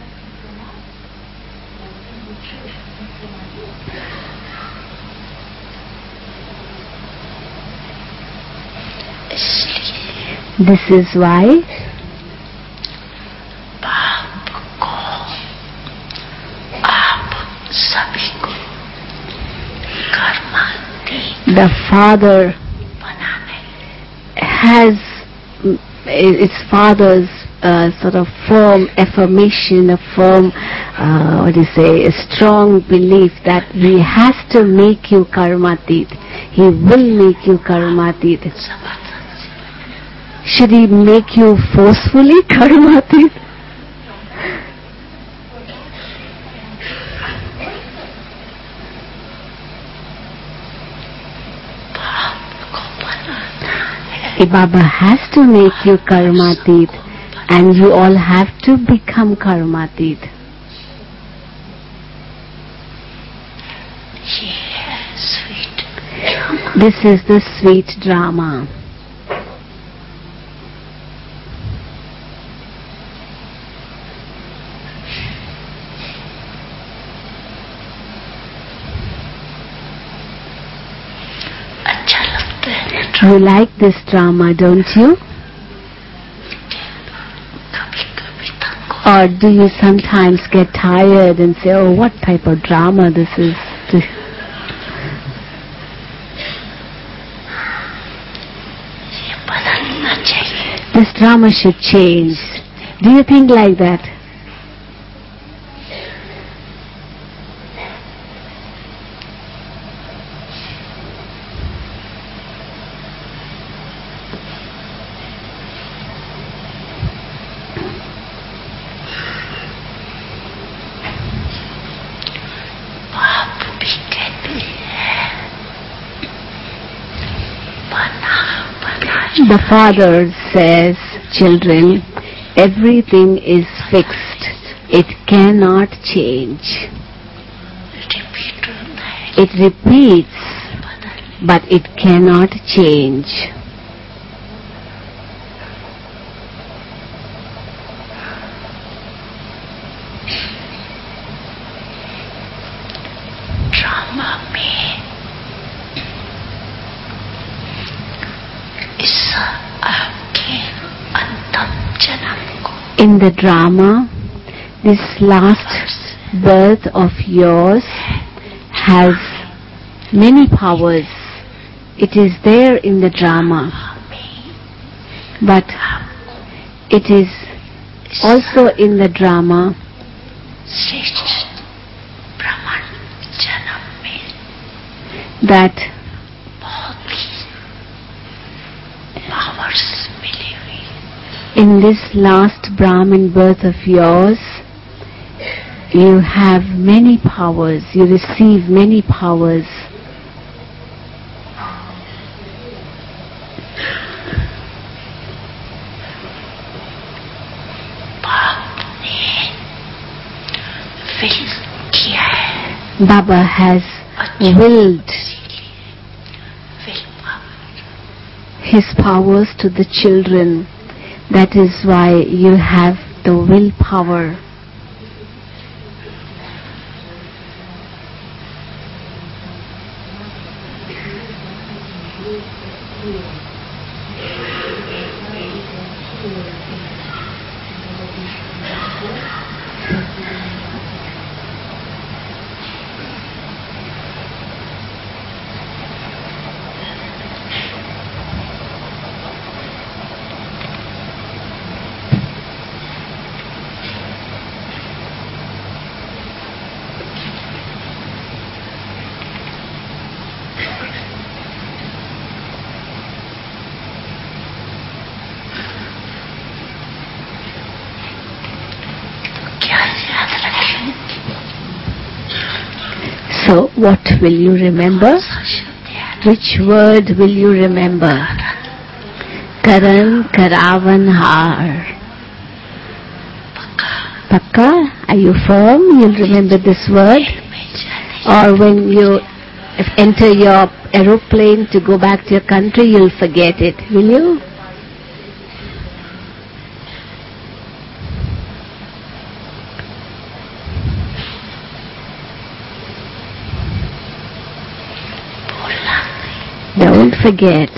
इसलिए This is why पाप को आप सभी को कर्माती the father बनाने has mm, its father's uh, sort of firm affirmation, a firm, uh, what do you say, a strong belief that he has to make you karmatit. He will make you karmatit. जबरदस्त से Should he make you forcefully karmatit? पाप को बनाना है If Baba has to make you karmatit, and you all have to become karmatit. ये है sweet This is the sweet drama. अच्छा लगता है You like this drama, don't you? कभी कभी तक Or do you sometimes get tired and say, oh, what type of drama this is? ये बदलना चाहिए This drama should change. Do you think like that? पाप भी कहते हैं बना बना The father says, children, everything is fixed. It cannot change. Repeat होता है It repeats, बदल but it cannot change. इस आपके अंतिम जन्म को In the drama, this last birth of yours has many powers. It is there in the drama, but it is also in the drama श्रेष्ठ ब्राह्मण जन्म में that बहुत ही पावर्स मिली हुई in this last Brahmin birth of yours, you have many powers, you receive many powers. बाप ने will किया है Baba has willed will power his powers to the children. That is why you have the willpower. क्या याद रखें So what will you remember? Which word will you remember? Karan Karavan Har. Pakka? Are you firm? You'll remember this word? Or when you enter your aeroplane to go back to your country, you'll forget it, will you? Don't forget.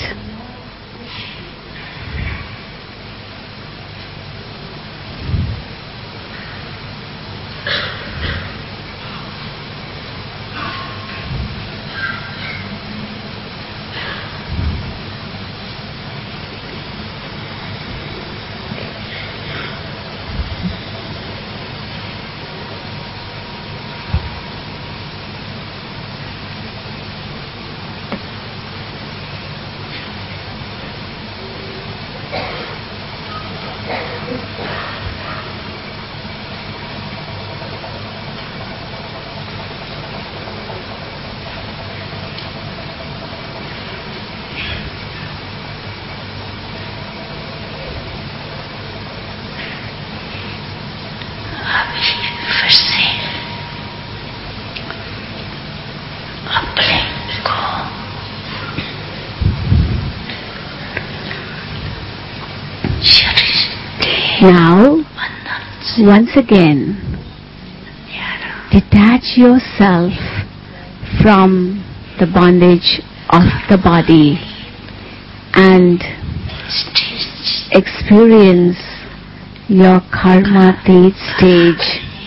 अभी फिर से अपने को शरीर Now, once again, detach yourself from the bondage of the body and experience your karma-tit stage.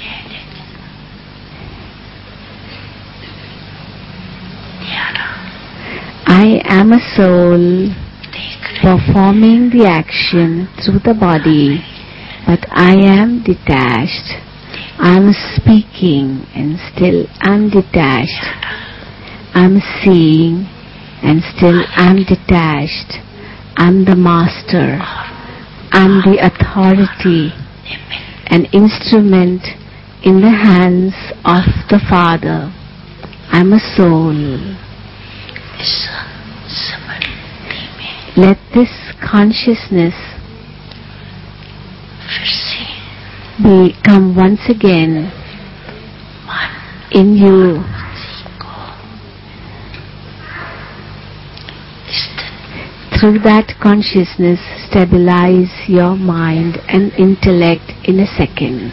I am a soul performing the action through the body, but I am detached. I am speaking and still I am detached. I am seeing and still I am detached. I am the master. I am the authority, an instrument in the hands of the Father. I am a soul. Let this consciousness become once again in you. Through that consciousness, stabilize your mind and intellect in a second.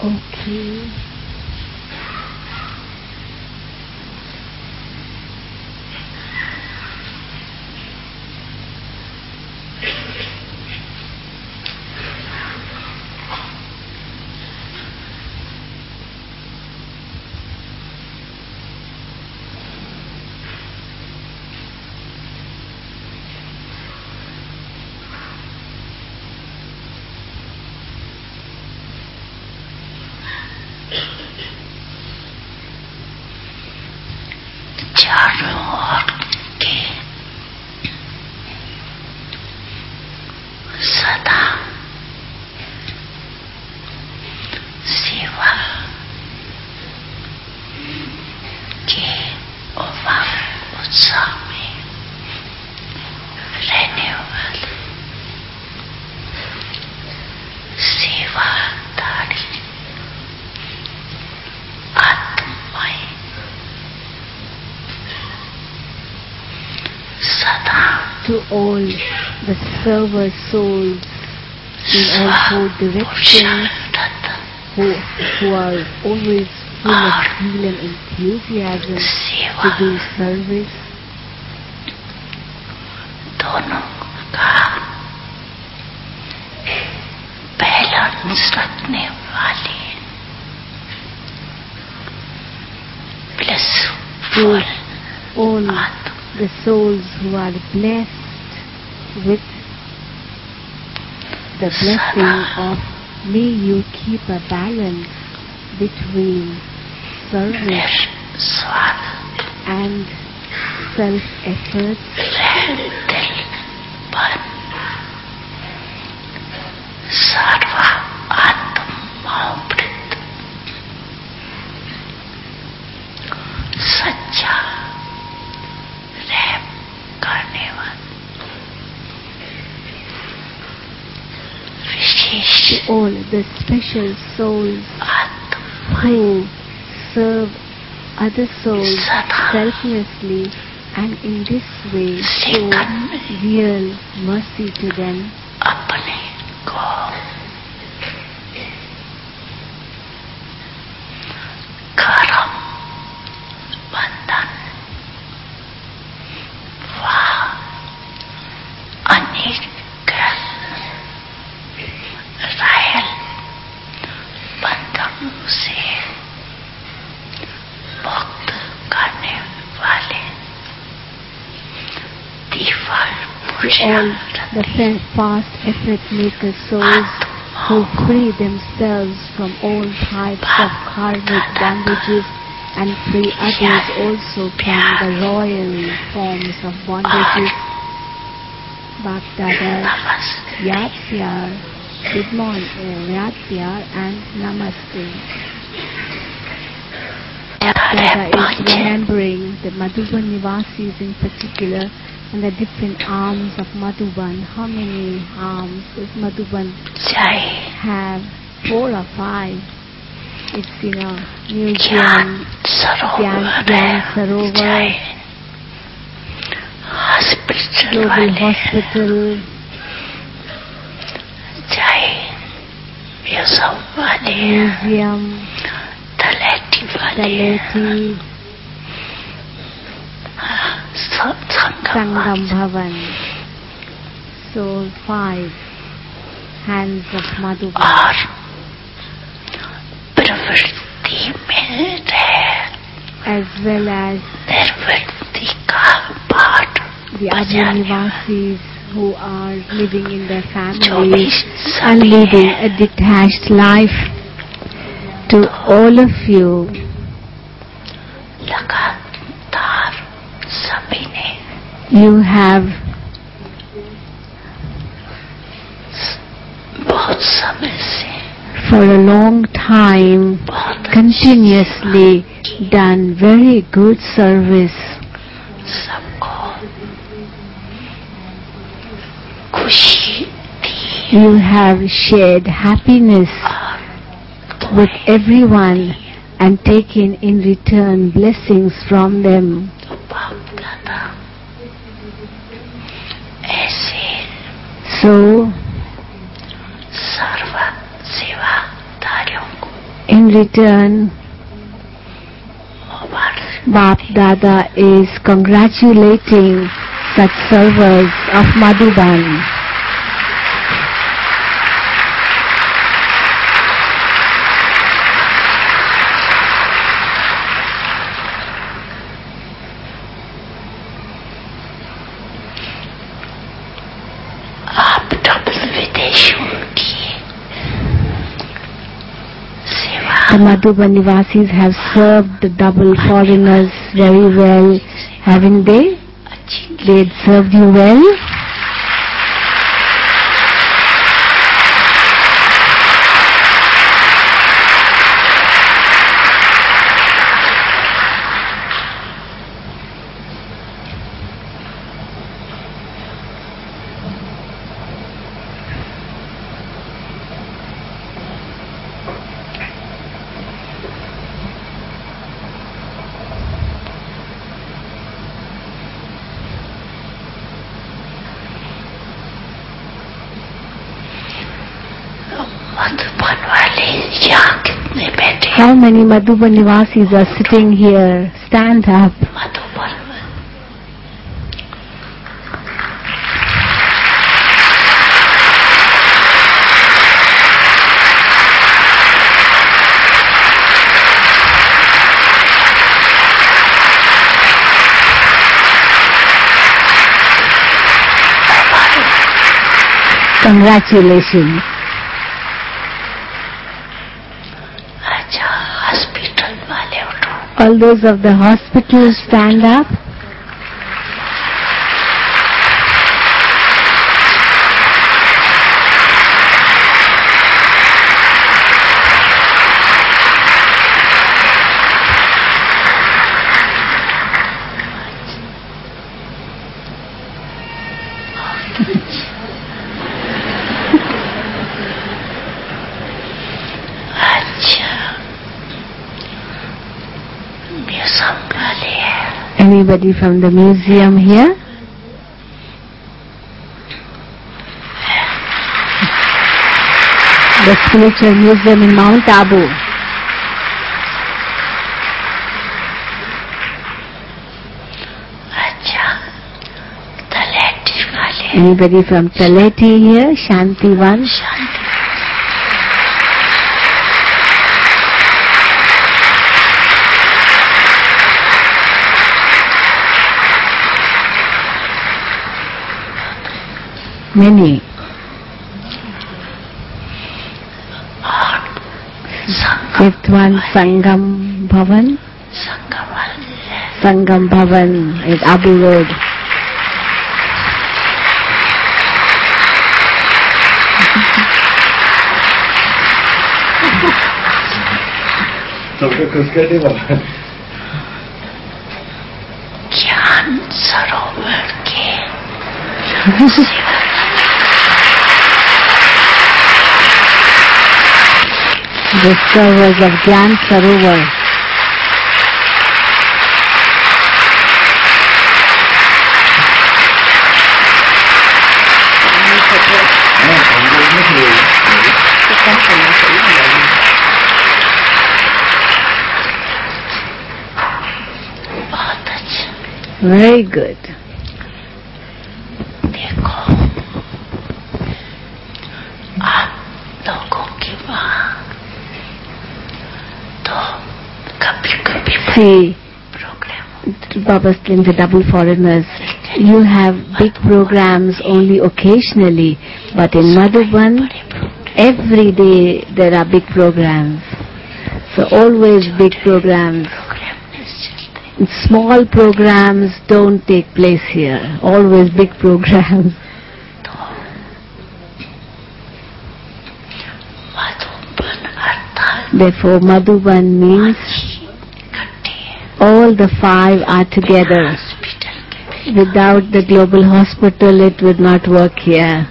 Okay. चारों ओर के सदा सेवा के उमंग उत्साह में रहने वाले सेवादारी आत्माएं to all the server souls in all four directions who, who are always full of zeal and enthusiasm to do service. दोनों का बैलेंस रखने वाले blissful all the souls who are blessed with the blessing of may you keep a balance between service and self-effort. सर्व आत्मामृत सच्चा रहम करने वाला विशेष all the special souls who serve other souls selflessly and in this way show real mercy to them. अपने को कर्म बंधन व अनेक रायल बंधनों से मुक्त करने वाले all the fast effort maker souls who free themselves from all types of karmic bondages and free others also from the royal forms of bondages. Bhaktada, Yatsyar, good morning, uh, Yatsyar and Namaste. Bhaktada is remembering the Madhuban Nivasis in particular and the different arms of Madhuban. How many arms does Madhuban have? Four or five. It's in a museum, Gyan, Gyan Sarovar, Global Hospital, Museum, Taleti, Sangam Bhavan. So five hands of Madhuban. As well as the other Nivasis who are living in their families and leading a detached life. To all of you, you have for a long time continuously done very good service. You have shared happiness with everyone and taken in return blessings from them. So In return, Bap Dada is congratulating such servers of Madhuban. The Madhuban Nivasis have served the double foreigners very well, haven't they? They had served you well? How many Madhuban Nivasis are sitting here? Stand up. Congratulations. All those of the hospital, stand up. Anybody from the museum here? The spiritual museum in Mount Abu. Anybody from Taleti here? Shanti one? Many. Fifth one, Sangam Bhavan. Sangam Bhavan at Abu Road. ज्ञान सरोवर के The servers of Gyan Sarovar. Very good. देखो आप लोगों की वहाँ तो कभी कभी See, programme Baba's telling the double foreigners, you have big programs only occasionally, but in Madhuban, every day there are big programs. So always big programs. Small programs don't take place here. Always big programs. Therefore, Madhuban means all the five are together. Without the global hospital, it would not work here.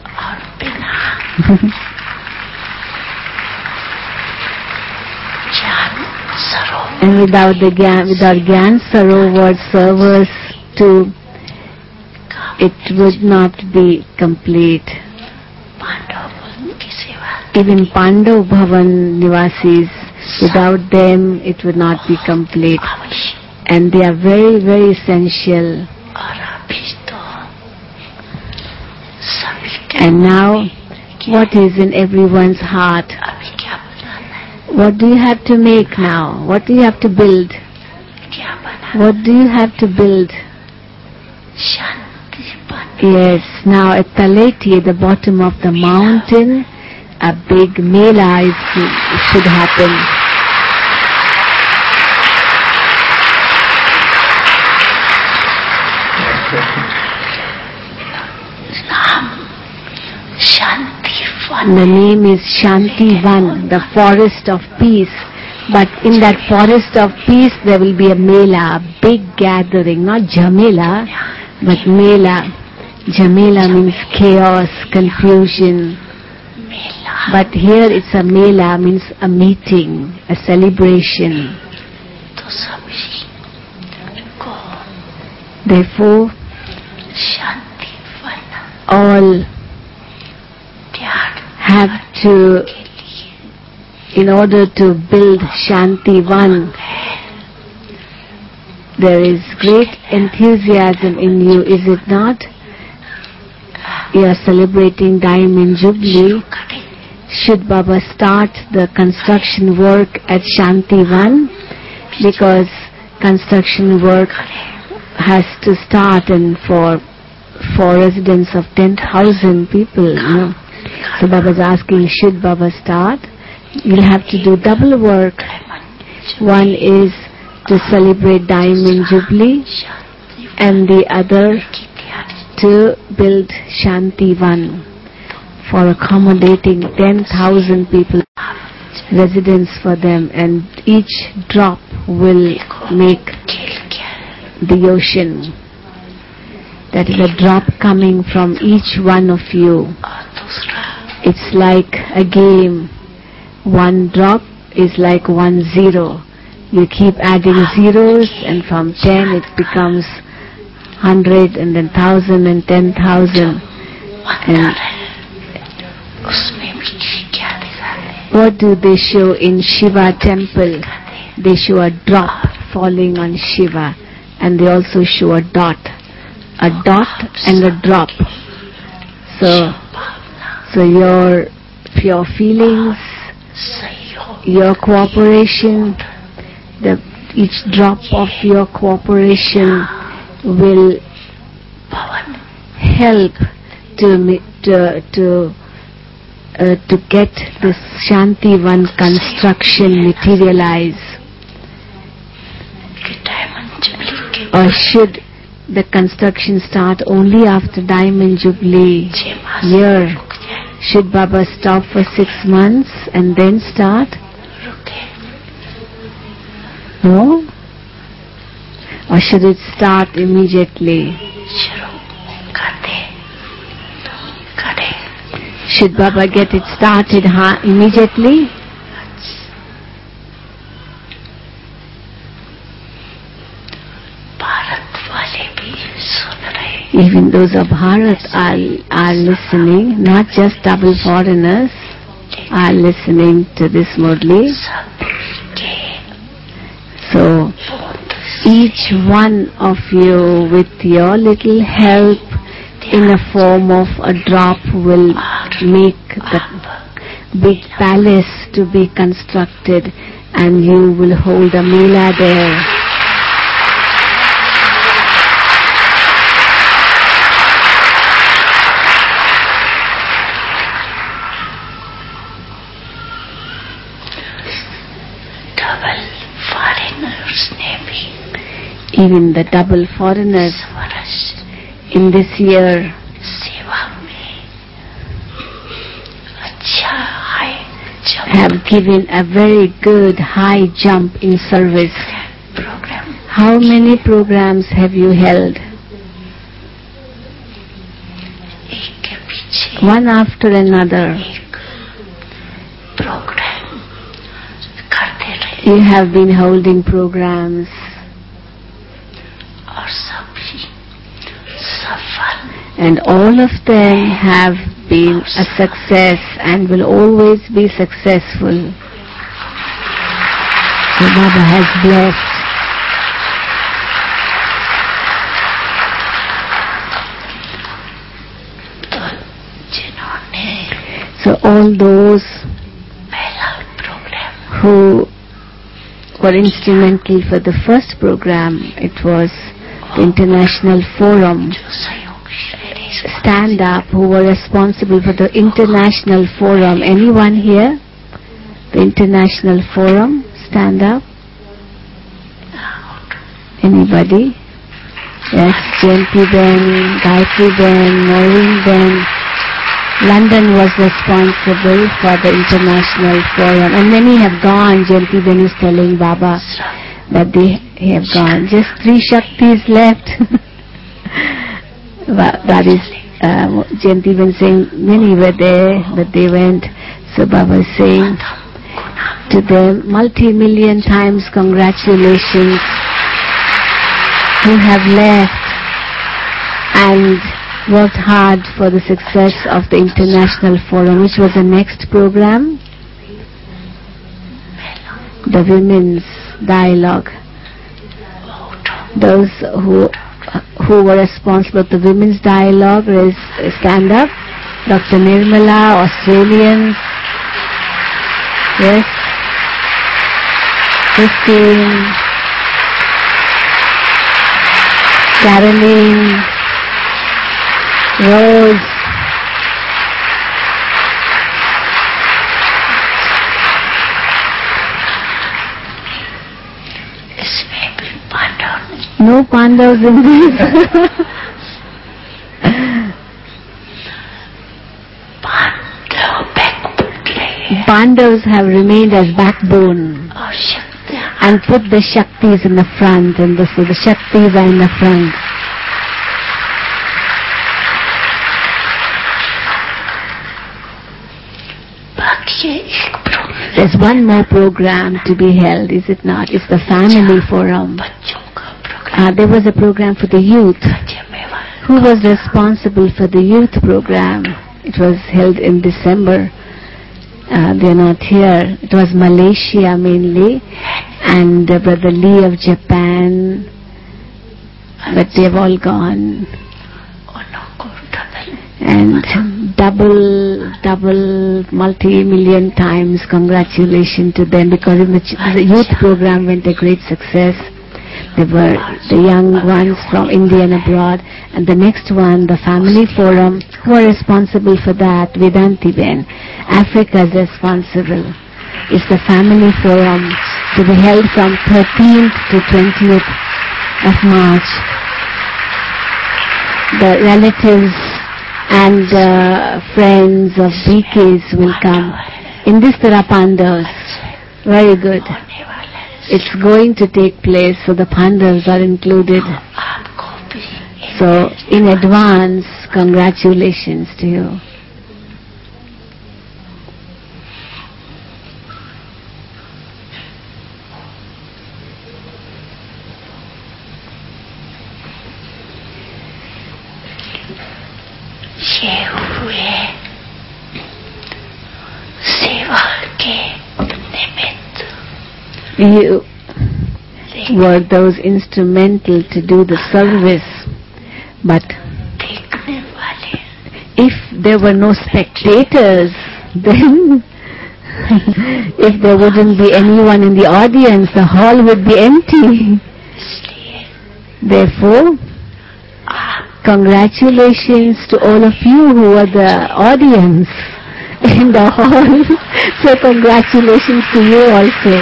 And without the Gyan, without Gyan Sarovar servers too, it would not be complete. Even Pandav Bhavan Nivasis Without them, it would not be complete. And they are very, very essential. And now, what is in everyone's heart? What do you have to make now? What do you have to build? What do you have to build? Yes, now at Taleti, at the bottom of the mountain, a big mela is, should happen. The name is Shanti Van, the forest of peace. But in that forest of peace, there will be a mela, a big gathering, not Jamela, but mela. Jamela means chaos, confusion. But here it's a mela, means a meeting, a celebration. Therefore, all have to, in order to build Shanti Van, there is great enthusiasm in you, is it not? You are celebrating Diamond Jubilee. Should Baba start the construction work at Shanti Van? Because construction work has to start, and for for residents of ten thousand people, you know. So Baba is asking, should Baba start? You'll have to do double work. One is to celebrate Diamond Jubilee, and the other to build Shanti Van for accommodating ten thousand people, residence for them, and each drop will make the ocean. That is a drop coming from each one of you. It's like a game. One drop is like one zero. You keep adding zeros, and from ten it becomes hundred, and then thousand, and ten thousand. And what do they show in Shiva temple? They show a drop falling on Shiva, and they also show a dot. A dot and a drop. So, so your, your feelings, your cooperation, the, each drop of your cooperation will help to to to, uh, to get this Shanti Van construction materialize. Or should the construction start only after Diamond Jubilee year? Should Baba stop for six months and then start? No? Or should it start immediately? Should Baba get it started huh, immediately? Even those of Bharat are, are listening, not just double foreigners are listening to this Murli. So, each one of you with your little help in a form of a drop will make the big palace to be constructed, and you will hold a mela there. Even the double foreigners in this year have given a very good high jump in service. How many programs have you held? One after another. You have been holding programs. And all of them have been a success and will always be successful. So Baba has blessed. So all those who were instrumental for the first program, it was the International Forum, stand up, who were responsible for the International Forum. Anyone here? The International Forum, stand up. Anybody? Yes, Jayanti Ben, Gayatri Ben, Maureen Ben. London was responsible for the International Forum, and many have gone. Jayanti Ben is telling Baba that they have gone. Just three Shaktis left. That is uh, Jayanti Ben saying many were there, but they went. So Baba is saying to them, multi-million times congratulations who have left and worked hard for the success of the International Forum. Which was the next program? The Women's Dialogue. Those who who were responsible for the Women's Dialogue is stand up. Doctor Nirmala, Australians. Yes. Christine. Caroline. Rose. No Pandavas in this. Pandavas have remained as backbone and put the Shaktis in the front, and the, so the Shaktis are in the front. There's one more program to be held, is it not? It's the Family Forum. Uh, there was a program for the youth. Who was responsible for the youth program? It was held in December. Uh, they're not here. It was Malaysia mainly, and uh, Brother Lee of Japan, but they've all gone. And double, double, multi-million times congratulations to them, because in the, ch- the youth program went a great success. They were the young ones from India and abroad. And the next one, the Family Forum, who are responsible for that? Vedanti Ben. Africa is responsible. It's the Family Forum to be held from thirteenth to twentieth of March. The relatives and uh, friends of B Ks will come. In this there are Pandavas. Very good. It's going to take place, so the Pandavas are included. So in advance, congratulations to you. You were those instrumental to do the service, but if there were no spectators, then if there wouldn't be anyone in the audience, the hall would be empty. Therefore, congratulations to all of you who are the audience in the hall. So congratulations to you also.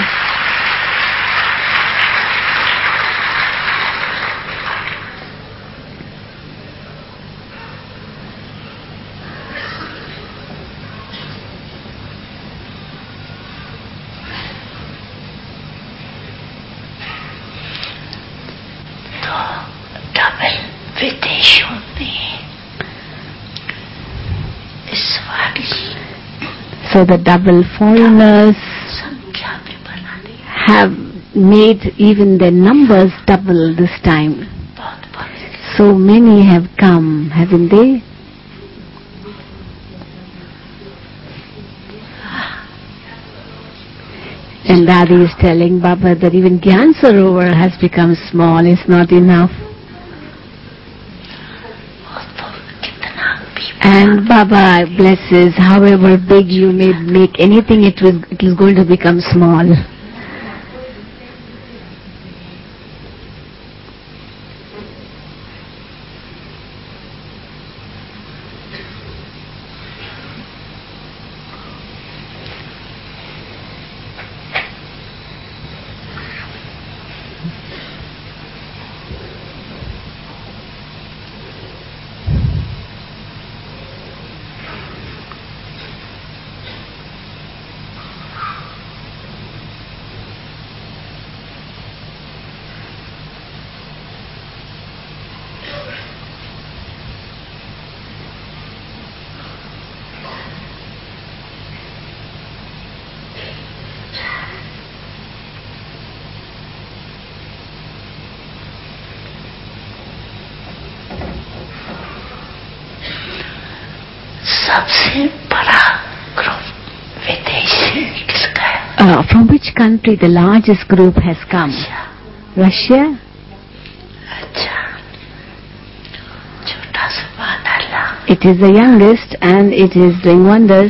So the double foreigners have made even their numbers double this time. So many have come, haven't they? And Dadi is telling Baba that even Gyan Sarovar has become small, it's not enough. And Baba blesses, however big you may make anything, it, will, it is going to become small. Uh, from which country the largest group has come? Russia? It is the youngest and it is doing wonders.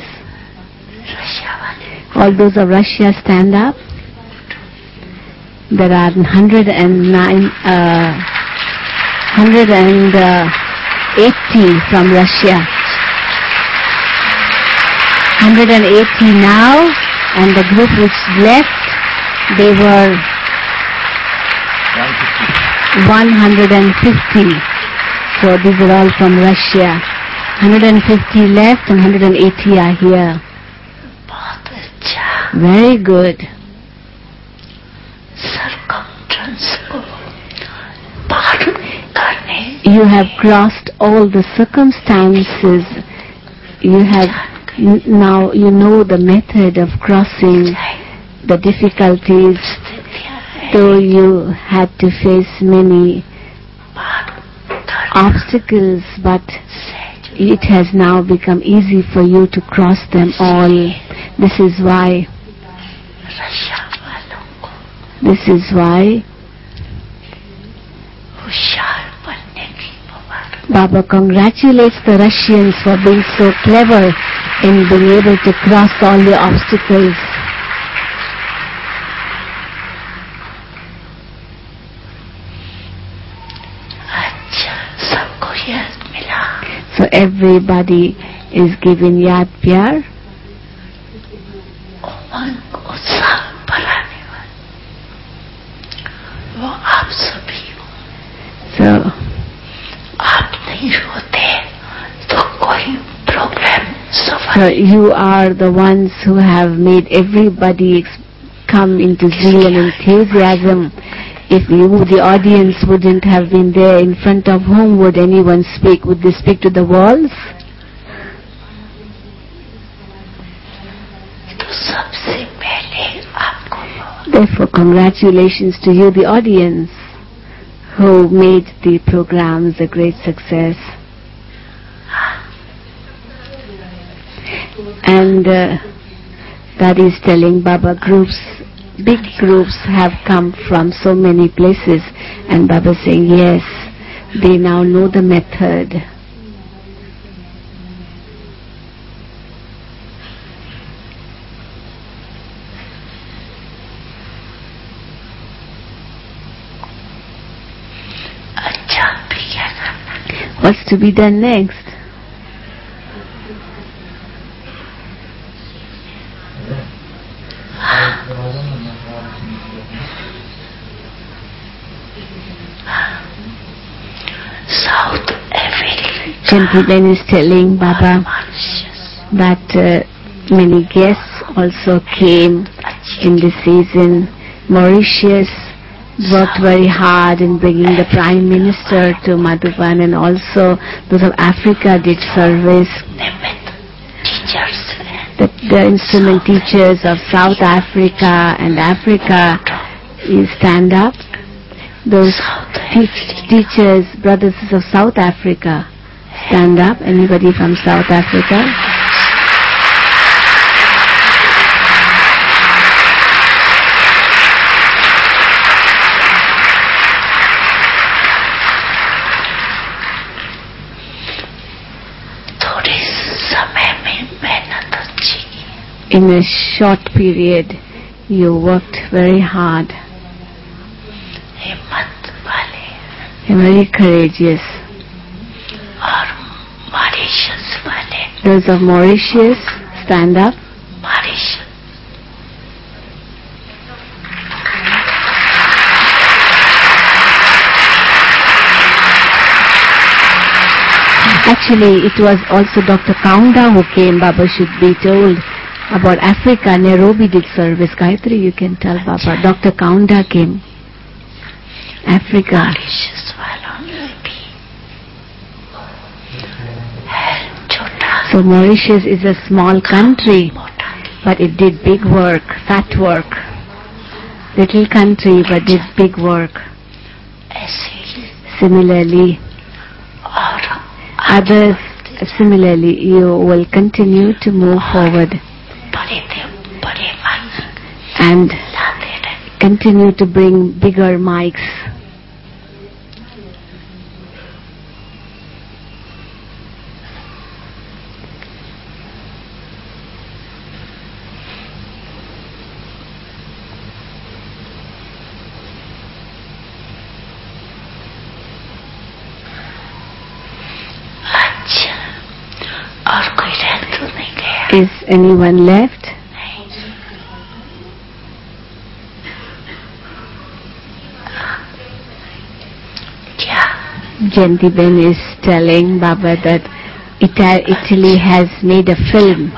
All those of Russia stand up. There are one hundred nine, uh, one hundred eighty from Russia. one hundred eighty now, and the group which left, they were one hundred fifty. So these are all from Russia. one hundred fifty left and one hundred eighty are here. Very good. You have crossed all the circumstances. You have now you know the method of crossing the difficulties, though you had to face many obstacles, but it has now become easy for you to cross them all. This is why this is why Baba congratulates the Russians for being so clever in being able to cross all the obstacles. So everybody is given Yad Pyar. So So you are the ones who have made everybody ex- come into zeal and enthusiasm. If you, the audience, wouldn't have been there, in front of whom would anyone speak? Would they speak to the walls? Therefore, congratulations to you, the audience, who made the programs a great success. And uh, that is telling Baba, groups, big groups have come from so many places, and Baba saying, yes, they now know the method. What's to be done next? South Africa. Gentleman is telling Baba that uh, many guests also came in this season. Mauritius worked very hard in bringing the Prime Minister to Madhuban, and also those of Africa did service. The, the instrument teachers of South Africa and Africa, you stand up. Those te- teachers, brothers of South Africa, stand up. Anybody from South Africa? in a short period you worked very hard. हिम्मत वाले You're very courageous. और Mauritius वाले Those of Mauritius, stand up. Mauritius Actually, it was also Doctor Kaunda who came, Baba should be told, about Africa. Nairobi did service. Gayatri, you can tell Baba. Doctor Kaunda came. Africa. Mauritius वालों ने भी है छोटा So Mauritius is a small country, मोटा but it did big work, fat work. Little country, but did big work. ऐसे ही Similarly, और others, similarly, you will continue to move forward बड़े थे बड़े माइक and लाते रहे continue to bring bigger mics. अच्छा और कोई रह तो नहीं गया Is anyone left? नहीं क्या Jayanti Ben is telling Baba that Ita- Italy has made a film.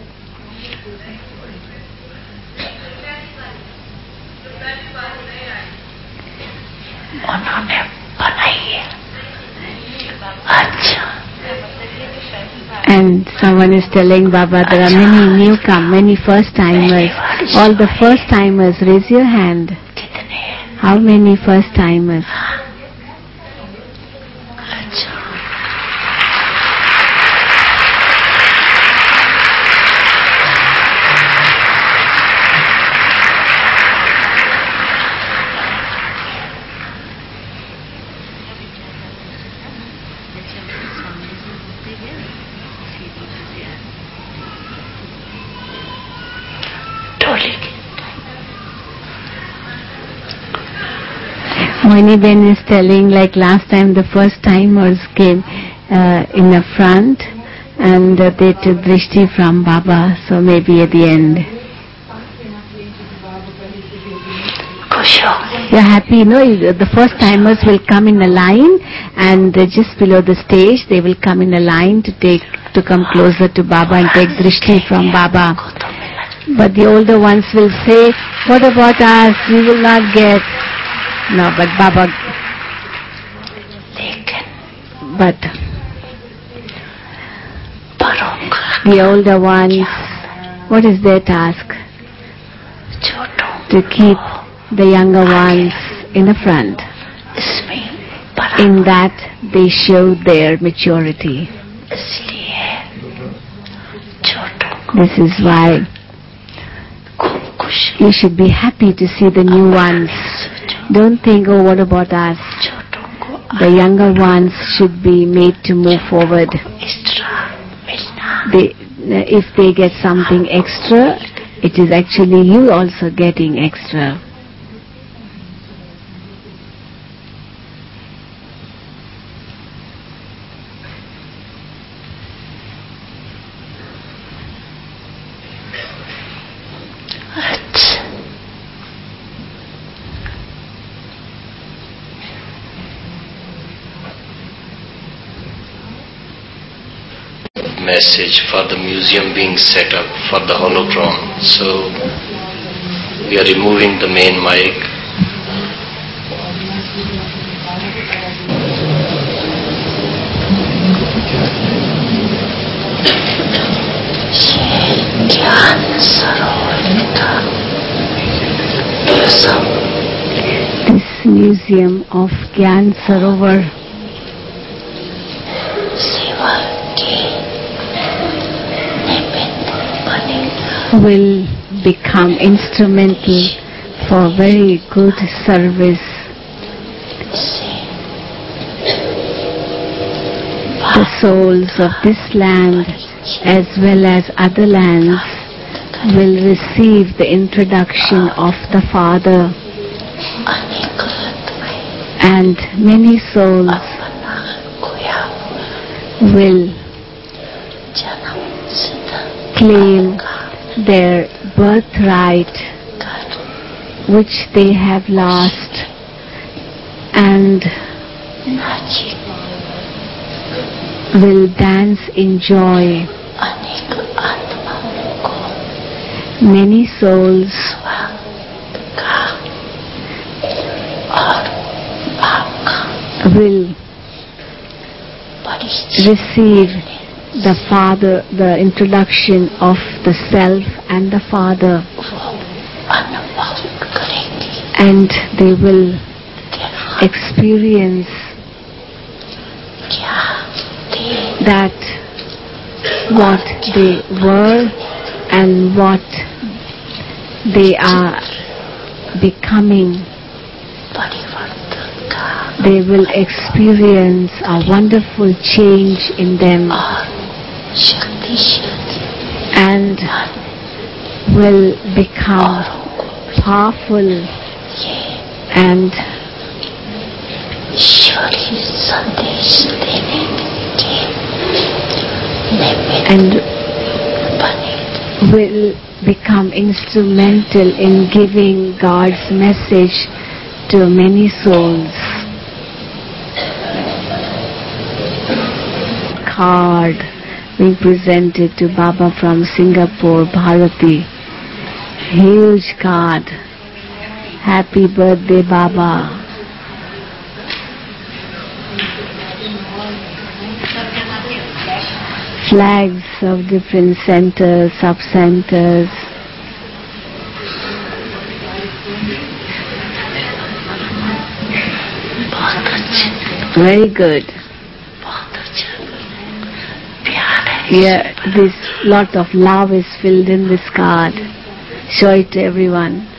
उन्होंने बनाई है अच्छा And someone is telling Baba there are many newcomers, many first timers. All the first timers, raise your hand. कितने हैं How many first timers? अच्छा टोली की Moini Ben is telling like last time the first timers came uh, in the front and uh, they took drishti from Baba, so maybe at the end. खुश हो You're happy, no? You- The first timers will come in a line and uh, just below the stage they will come in a line to take to come closer to Baba and take drishti from Baba. को तो मिला But the older ones will say, what about us? We will not get. No, but Baba, लेकिन but बड़ों का the older ones, what is their task? छोटों To keep the younger ones in the front. इसमें बड़ा In that they show their maturity. इसलिए छोटों को This is why खूब खुश you should be happy to see the new ones. सोचो Don't think, oh, what about us? छोटों को The younger ones should be made to move forward. Extra मिलना They, if they get something extra, it is actually you also getting extra. अच्छा message for the museum being set up for the holocron. So we are removing the main mic. ज्ञान सरोवर का ये सब This museum of Gyan Sarovar सेवा की निमित्त बनेगा will become instrumental for very good service. इससे The souls of this land as well as other lands will receive the introduction of the Father, and many souls will claim their birthright which they have lost, and will dance in joy. Many souls will receive the Father, the introduction of the Self and the Father, and they will experience that what they were and what they are becoming. They will experience a wonderful change in them and will become powerful and and will become instrumental in giving God's message to many souls. Card being presented to Baba from Singapore, Bharati. Huge card. Happy birthday, Baba. Flags of different centers, sub-centers. Very good. Here, this lot of love is filled in this card. Show it to everyone.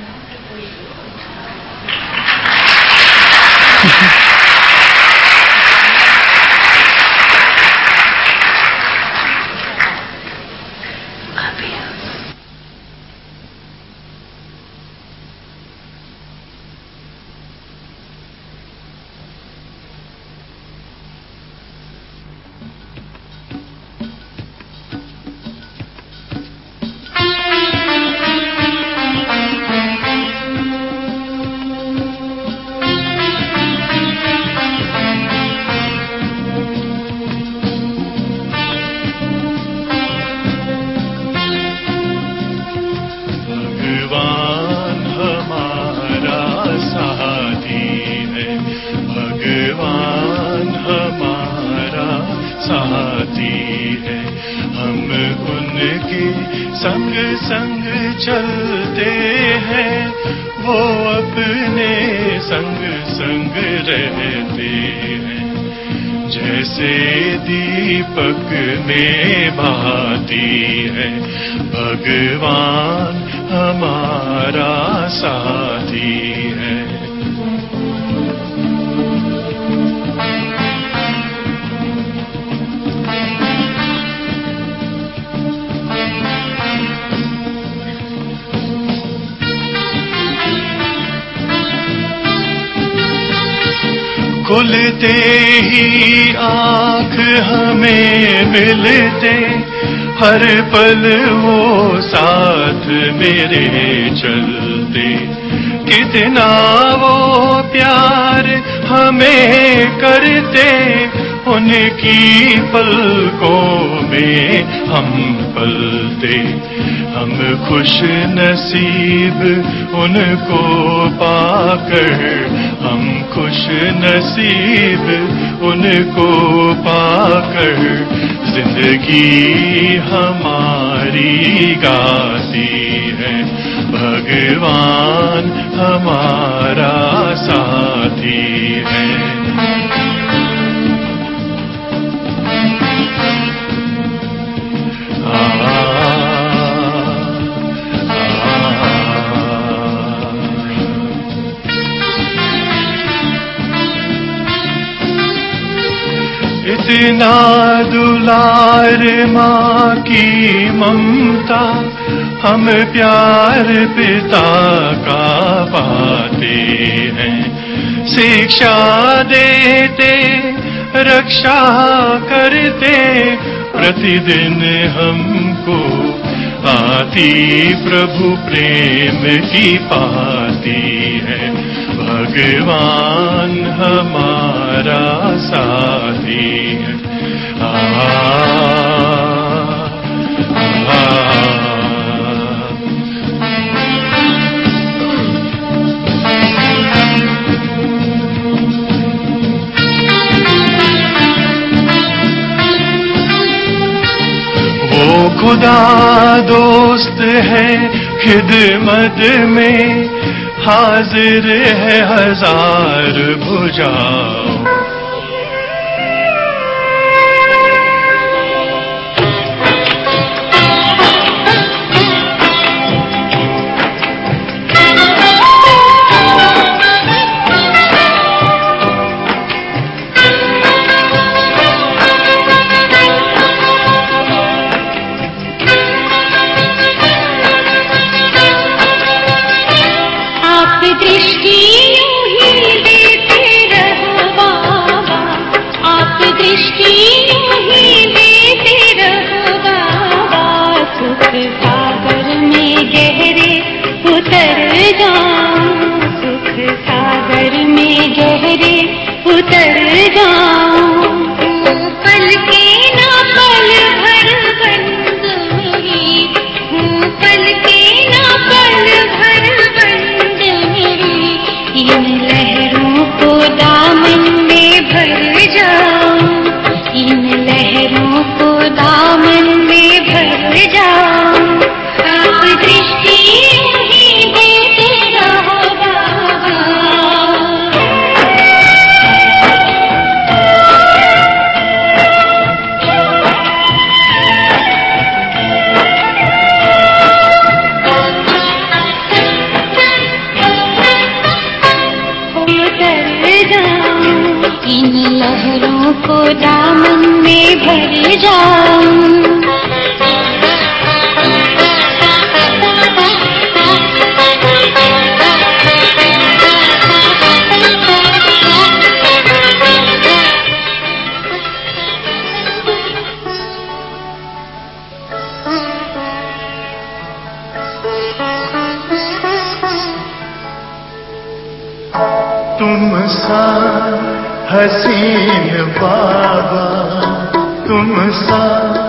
खुलते ही आँख हमें मिलते, हर पल वो साथ मेरे चलते, कितना वो प्यार हमें करते, उनकी पलकों में हम पलते। हम खुश नसीब उनको पाकर, हम खुश नसीब उनको पाकर, जिंदगी हमारी गाती है, भगवान हमारा साथी है। इतना दुलार माँ की ममता हम प्यार पिता का पाते हैं। शिक्षा देते, रक्षा करते, प्रतिदिन हमको आती प्रभु प्रेम की पाती है। भगवान हमारा साथी है। आ, आ, आ, वो खुदा दोस्त है, खिदमत में हाजिर है हजार भुजाओं। तुम सा हसीन बाबा, तुम सा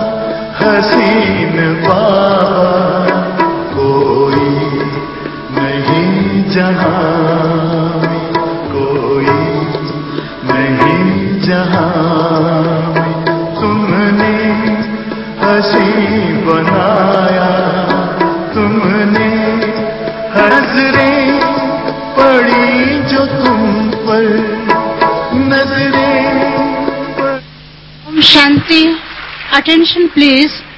हसीन बाबा, कोई नहीं जहां में, कोई नहीं जहां में। तुमने हसी बनाया, तुमने नजरें पड़ी जो तुम पर, नजरें पर। Shanti, attention please.